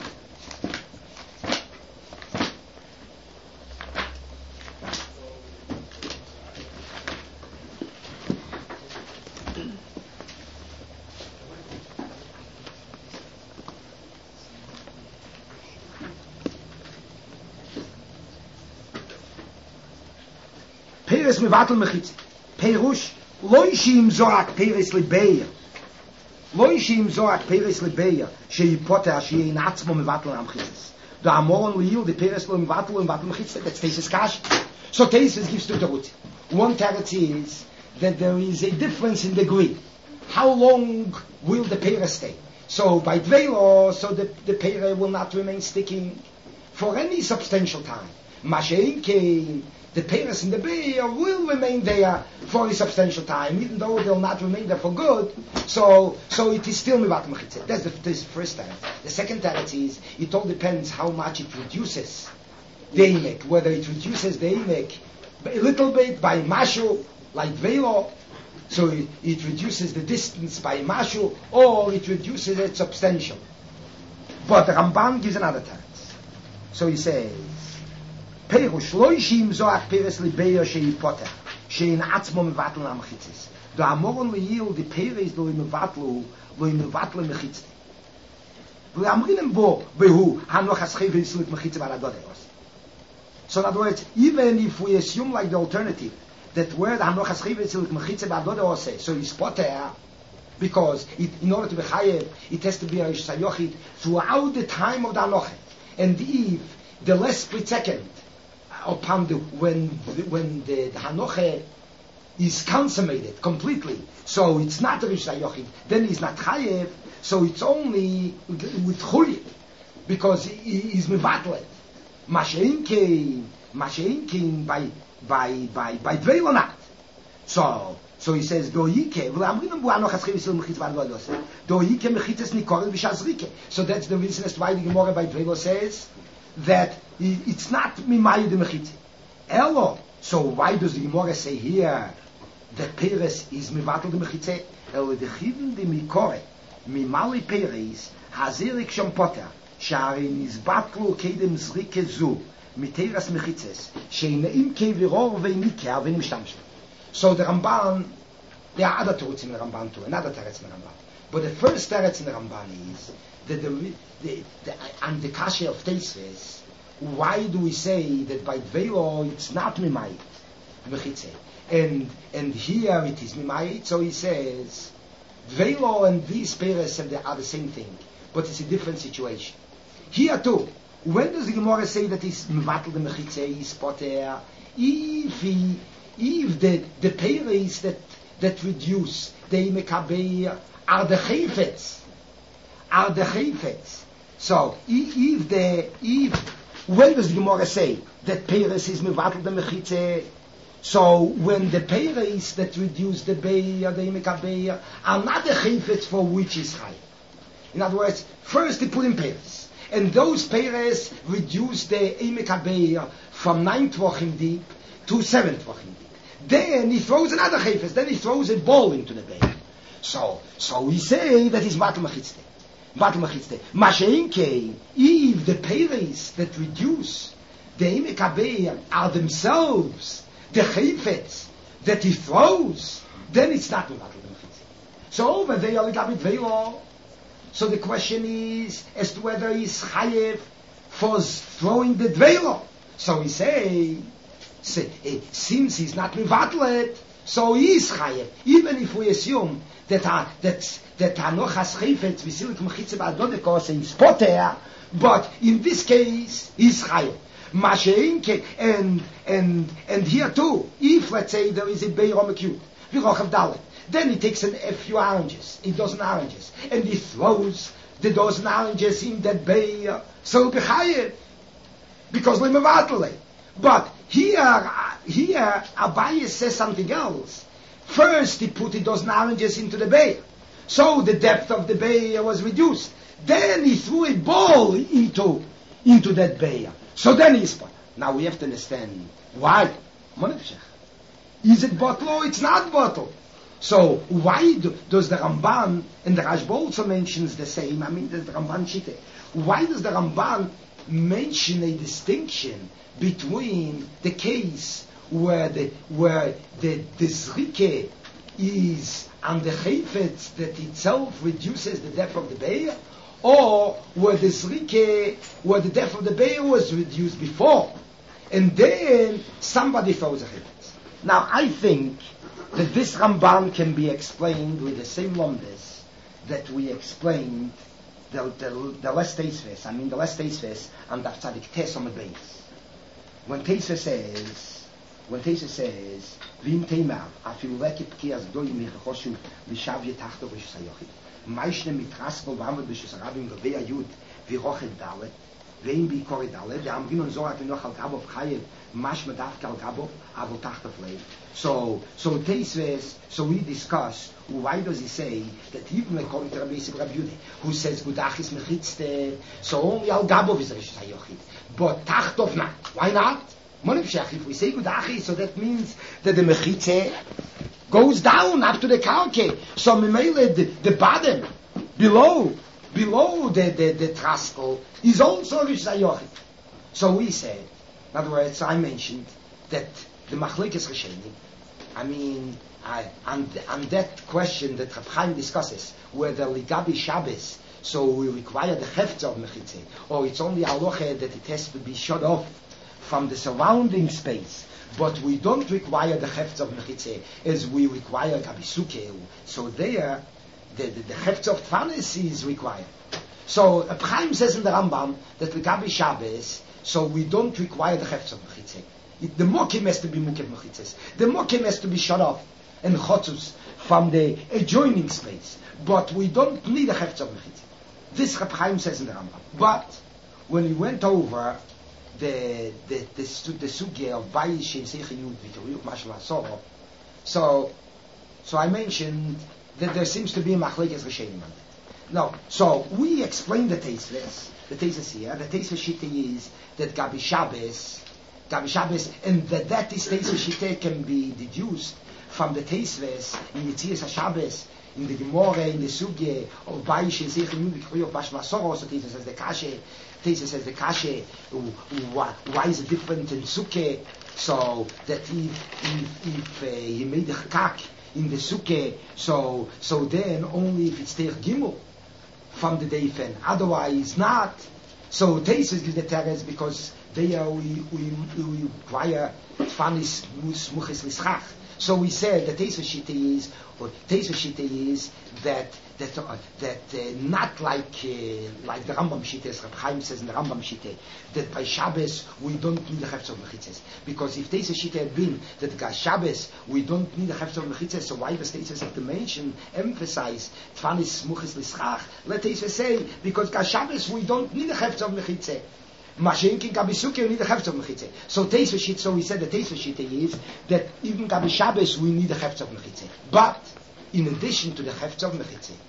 Peres mevatel mechitz. Perush loishim zorak peres lebeya. Loishim zorak peres lebeya. Sheyipoter sheyin atzmo mevatel amchitzes. The amoron liil the peres lo mevatel mechitz. That's Teises kash. So Teises gives two terutzim. One teretz is that there is a difference in degree. How long will the peres stay? So by dveilo, so the peres will not remain sticking for any substantial time. Mashein came. The peres in the beer will remain there for a substantial time, even though they'll not remain there for good. So it is still mivat mechitzah. That's the first teretz. The second teretz is it all depends how much it reduces the imek, whether it reduces the imek a little bit by mashu, like velo, so it reduces the distance by mashu, or it reduces it substantial. But the Ramban gives another teretz. So he says, Perush loishim zoach peres libeya sheyipoter shein atzmo mevatel amchitzes. The amoron liyil the peres lo mevatlu mechitzes. V'amrinem bo behu hanoch hascheves lit mechitzes baradodeos. So in other words, even if we assume like the alternative that where the hanoch hascheves lit mechitzes baradodeos, so he's poter, because in order to be chayev, it has to be a sayochid throughout the time of the anoche. And if the last split second upon when the hanoche is consummated completely, so it's not a Rish Yochid, then he's not chayev, so it's only with chuli, because he is mevatlet. Masheinkein by dveil not. So he says doike. So that's the reason as to why the Gemara by dveil says that it's not mimayu de mechitze. Elo. So why does the Gemara say here that Peres is mivatel de mechitze? Elo de chivin de mikore mimali Peres hazirik shompoter shari nizbatlu kedem zrike zu miteras mechitzes sheinaim keviror veiniker veinimshtamsh. So the Ramban, there are other teretz in the Ramban too, another teretz in the Ramban. But the first teretz in the Ramban is that and the kasha of Teisves, why do we say that by Dveilo it's not Mimayit, Mechitze, and here it is Mimayit? So he says, Dveilo and these Peres are the same thing, but it's a different situation. Here too, when does the Gemara say that he's Mivatel the Mechitze, he's Poter, if the Peres that reduce the Mekabei are the Chayfetz, so when does the Gemara say that Peres is mevatel the mechitze? So when the Peres that reduce the beya, the Mekabeya, are not the chayfetz for which is high. In other words, first they put in Peres, and those Peres reduce the Mekabeya from 9 tvachim deep to 7 tvachim deep. Then he throws another chayfetz. Then he throws a ball into the beya. So we say that he's matel mechitze. Masheinke, if the Peres that reduce the Mekabeya are themselves the chayfetz that he throws, then it's not matel mechitze. So over there, so the question is as to whether he's chayev for throwing the dveilo. So we say since he's not mevatlet, so he is chayev, even if we assume that hanochas chayfetz v'silik mechitze ba'adodekos is poter, but in this case he's chayev. Masheinke, and here too, if let's say there is a beirom acute v'rochav dalet, then he takes a few oranges, a dozen oranges, and he throws the dozen oranges in that bay, so be chayev because we mevatel. But here Abaye says something else. First he put a dozen oranges into the bay, so the depth of the bay was reduced. Then he threw a ball into that bay, so then he spot. Now we have to understand why. Is it bottle or it's not bottle? So why does the Ramban, and the Rashba also mentions the same, the Ramban Shite, why does the Ramban mention a distinction between the case where the zrike is on the chayfetz that itself reduces the depth of the beir, or where the zrike, where the depth of the beir was reduced before, and then somebody throws a chayfetz. Now I think that this Ramban can be explained with the same lomdes that we explained the last Teisves, the last Teisves and the Tzadik Tes on the base. When Teisves says, Vim Teimar, afilu leke pkias doim michoshu vishav yetachto v'shus hayochid. Maishne mitrasko v'amad v'shus harabim gavei ayud v'rochet dalet, ve'im b'ikore dalet, ve'amrin on zorat enoch al gabov chayev, mash medavke al gabov, avol tachtav lev. So Teisves, so we discuss, why does he say that even according to Rabbi Yisrael Rabbi Yehuda, who says Gudachis mechitzte, so only al gabov is rishus hayochid, but tachtov not. Why not? If we say Gudachis, so that means that the mechitze goes down up to the kalke. So the bottom, below the traskel, is also rishus hayochid. So we said, in other words, I mentioned that the machlekes rishonim, on that question that Rav Chaim discusses, whether ligabi Shabbos, so we require the hefts of mechitze, or it's only halacha that it has to be shut off from the surrounding space, but we don't require the hefts of mechitze as we require gabi sukeu. So there, the Hefzer of Tfanis is required. So Reb Chaim says in the Rambam that the Gabi Shabbos, so we don't require the Hefzer of Mechitzeh. The Mokim has to be Mukev Mechitzes. The Mokim has to be shut off and Chotzus from the adjoining space. But we don't need a Hefzer of Mechitzeh. This Reb Chaim says in the Rambam. But when we went over the sugya of Bayish and Seichiyud V'Toriyuk Mashal HaSoro, so I mentioned that there seems to be a Machlekes Rishonim on that. No, so we explained the Teisves. The Teisves here. The Teisves Shita is that Gabi Shabbos, and that is Teisves Shita can be deduced from the Teisves in Yitzias HaShabbos, in the Gemara, in the Sugya of Bayish and Seichiyud V'Toriyuk Mashal HaSoro. So Teisves says the Kashe. Teisves says the Kashe. Why is it different in Sukkah? So that if he made a chakak in the Sukkah, so then only if it's Teich Gimel from the Deifen, otherwise not. So Teisves gives the teres because there we require Tfanis Muchis Lischach. So we said the Teisves Shita is that not like the Rambam Shita, as Reb Chaim says in the Rambam Shita, that by Shabbos we don't need the Hefzer of Mechitzes. Because if Teisves Shita had been that by Shabbos we don't need the Hefzer of Mechitzes, so why does Teisves have to mention, emphasize Tfanis Muchis Lischach? Let Teisves say, because by Shabbos we don't need the Hefzer of Mechitzes. Mashenkin Gabi Sukkah we need the Hefzer of Mechitzeh. So Teisves Shita, so we said the Teisves Shita is that even Gabi Shabbos we need the Hefzer of Mechitzeh. But in addition to the Hefzer of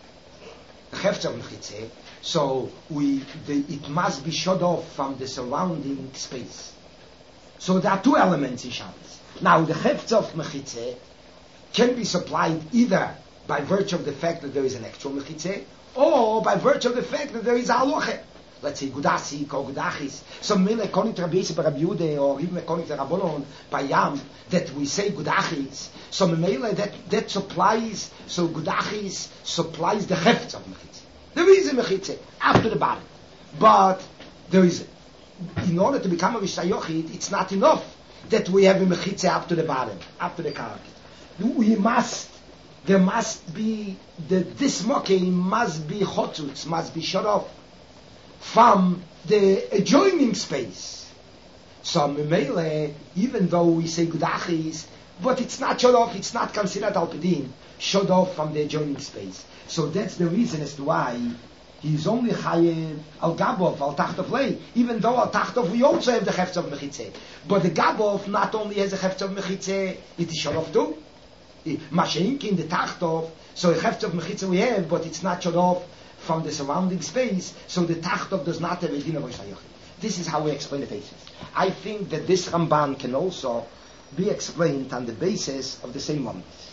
Mechitzeh, so it must be shut off from the surrounding space. So there are two elements in Shabbos. Now the Hefzer of Mechitzeh can be supplied either by virtue of the fact that there is an actual Mechitzeh, or by virtue of the fact that there is a halacha. Let's say Gudasik or Gudachis. So maybe according to Rabbi Yosef Bar Rabbi Yehuda, or even according to Rabbanon by Yam, that we say Gudachis. So maybe that supplies. So Gudachis supplies the Hefzer of Mechitzeh. There is a Mechitzeh up to the bottom, but there is. In order to become a Rishayochid, it's not enough that we have a Mechitzeh up to the bottom, up to the karka. There must be this Mokeh must be Chotutz, must be shut off from the adjoining space. So Memele, even though we say Gudachis, but it's not shut off, it's not considered Alpidin, shut off from the adjoining space. So that's the reason as to why he's only Chayev Al Gabov, Al Tachtov Lei. Even though Al Tachtov we also have the Hefzer of Mechitzeh. But the Gabov not only has a Hefzer of Mechitzeh, it is shut off too. Mashenki in the Tachtov, so a Hefzer of Mechitzeh we have, but it's not shut off from the surrounding space, so the Tachtov does not have a din of Rishayochid. This is how we explain the basis. I think that this Ramban can also be explained on the basis of the same moments.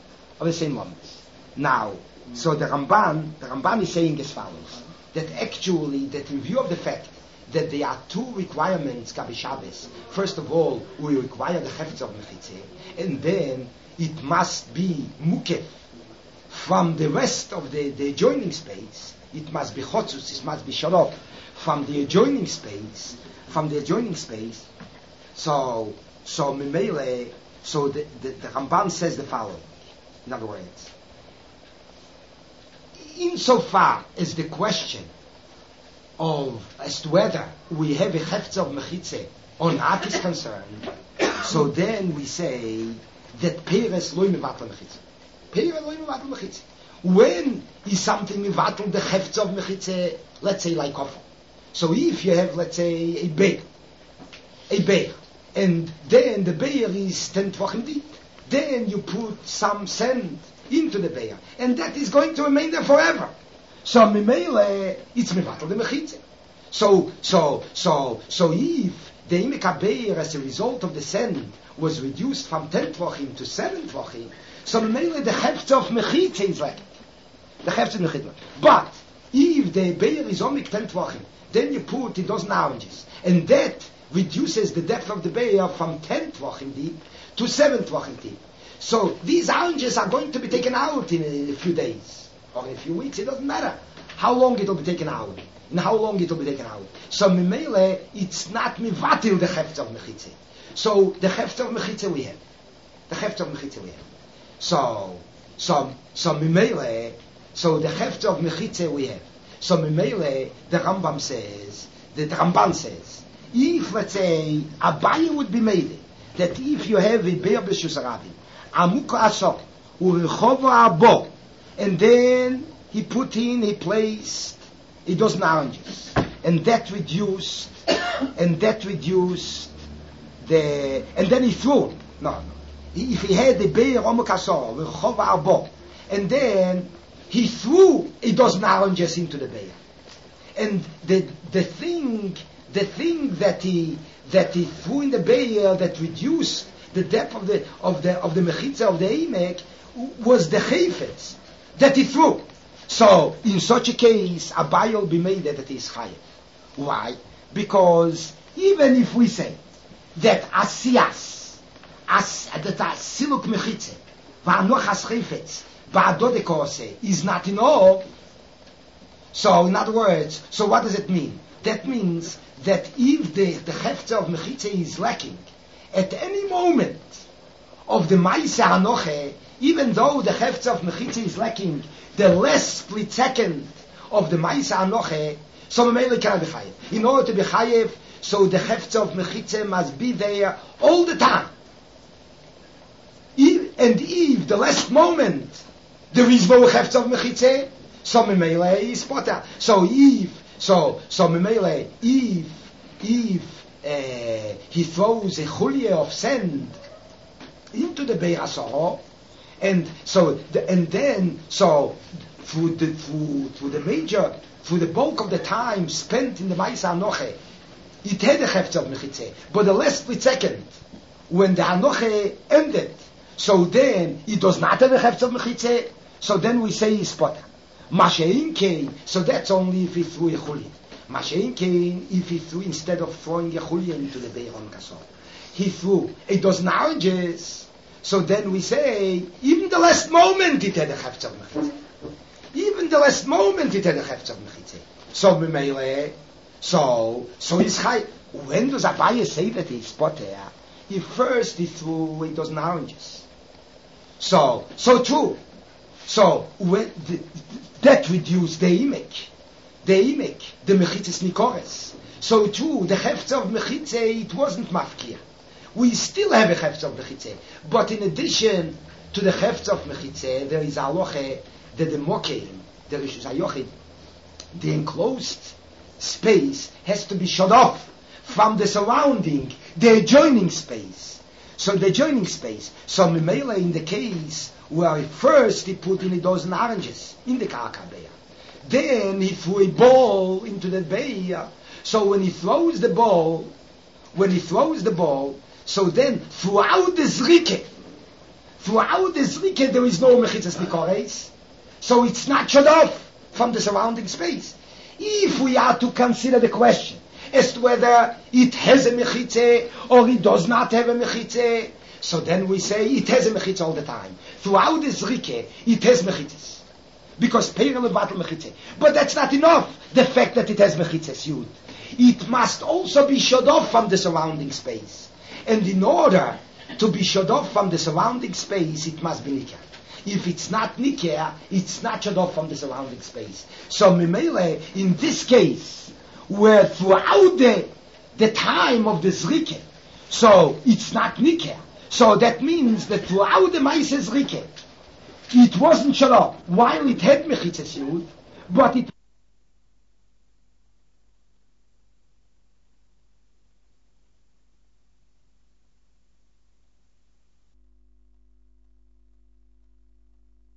Now, so the Ramban is saying as follows, that actually, that in view of the fact that there are two requirements, Gabi Shabbos, first of all, we require the Hefzer of Mechitzeh, and then it must be Mukef from the rest of the adjoining space. It must be Chotzus, it must be shut off from the adjoining space, So Mimele, so the Ramban says the following. In other words, insofar as the question as to whether we have a Hefzer of Mechitzeh or not is concerned, so then we say that Peres loy mevatel Mechitzeh. When is something mevatel the Hefzer of Mechitzeh? Let's say like Kofar. So if you have, let's say, a bear, and then the bear is 10 tvachim deep, then you put some sand into the bear, and that is going to remain there forever. So Mimele, it's mevatel the Mechitzeh. So if the Imeka bear, as a result of the sand, was reduced from 10 tvachim to 7 tvachim, so mainly the Hefzer of Mechitzeh is like the Hefzer of Mechitzeh. But if the bear is only 10 tvachim, then you put a dozen oranges, and that reduces the depth of the bear from 10 tvachim deep to 7 tvachim deep. So these oranges are going to be taken out in a few days or in a few weeks. It doesn't matter how long it will be taken out. So Mimele, it's not mivatil the Hefzer of Mechitzeh. So the Hefzer of Mechitzeh we have. So Mimele, So the Hefzer of Mechitze we have. So Memele, the Ramban says, the Ramban says, if let's say Abaye would be made that if you have a Be'er B'Shus Rabin, Amuka Asok, Urechova Abo, and then he placed, he does oranges, and that reduced the, and then he threw. No. If he had the Be'er Amuka Asok, Urechova Abo, and then he threw a dozen oranges into the Be'er, and the thing that he threw in the Be'er that reduced the depth of the mechitza of the emek was the chayfetz that he threw. So in such a case, Abaye will be made that he is chayav. Why? Because even if we say that asiyas, that siluk mechitza, va'anochas chayfetz, ba'adode kose is not enough. So in other words, so what does it mean? That means that if the hefzer of mechitze is lacking, at any moment of the Maisa Hanoche, even though the hefzer of mechitze is lacking the last split second of the Maisa Hanoche, so Memele cannot be chayev. In order to be chayev, so the hefzer of mechitze must be there all the time. And if the last moment there is no hefzer of mechitze, so Memele is potter. So Memele, if he throws a chulye of sand into the Be'er HaSorah, and then through the bulk of the time spent in the Ma'isa Hanoche, it had a hefzer of mechitze, but the last split second when the Hanoche ended, so then it does not have a hefzer of mechitze, so then we say he's potter. Mashein Kain, so that's only if he threw a chulye. Mashein Kain, if he threw, instead of throwing a chulye into the Be'er HaSorah, he threw a dozen oranges, so then we say, even the last moment it had a hefzer of mechitze. Even the last moment it had a hefzer of mechitze. So Memele, so he's high. When does Abaye say that he's potter? If first he threw a dozen oranges. So true. So when that reduced the imek, the mechitzes nikores. So too, the hefzer of mechitze, it wasn't mafkir. We still have a hefzer of mechitze, but in addition to the hefzer of mechitze, there is aloche that the mokeim, there is ayochid, the enclosed space has to be shut off from the surrounding, the adjoining space. So the adjoining space. So Memele in the case where first he put in a dozen oranges in the karka be'er, then he threw a ball into the be'er. So when he throws the ball, so then throughout the zrike there is no mechitzas nikores, so it's not shut off from the surrounding space. If we are to consider the question as to whether it has a mechitze or it does not have a mechitze, so then we say it has a mechitze all the time. Throughout the zrike, it has mechitzes. Because peirel battle mechitze. But that's not enough, the fact that it has mechitzes, yud. It must also be shut off from the surrounding space. And in order to be shut off from the surrounding space, it must be nikah. If it's not nikah, it's not shut off from the surrounding space. So Memele, in this case, where throughout the time of the zrike, so it's not nikah. So that means that throughout the Ma'aseh Zrike, it wasn't shut off, while it had mechitzes yud, but it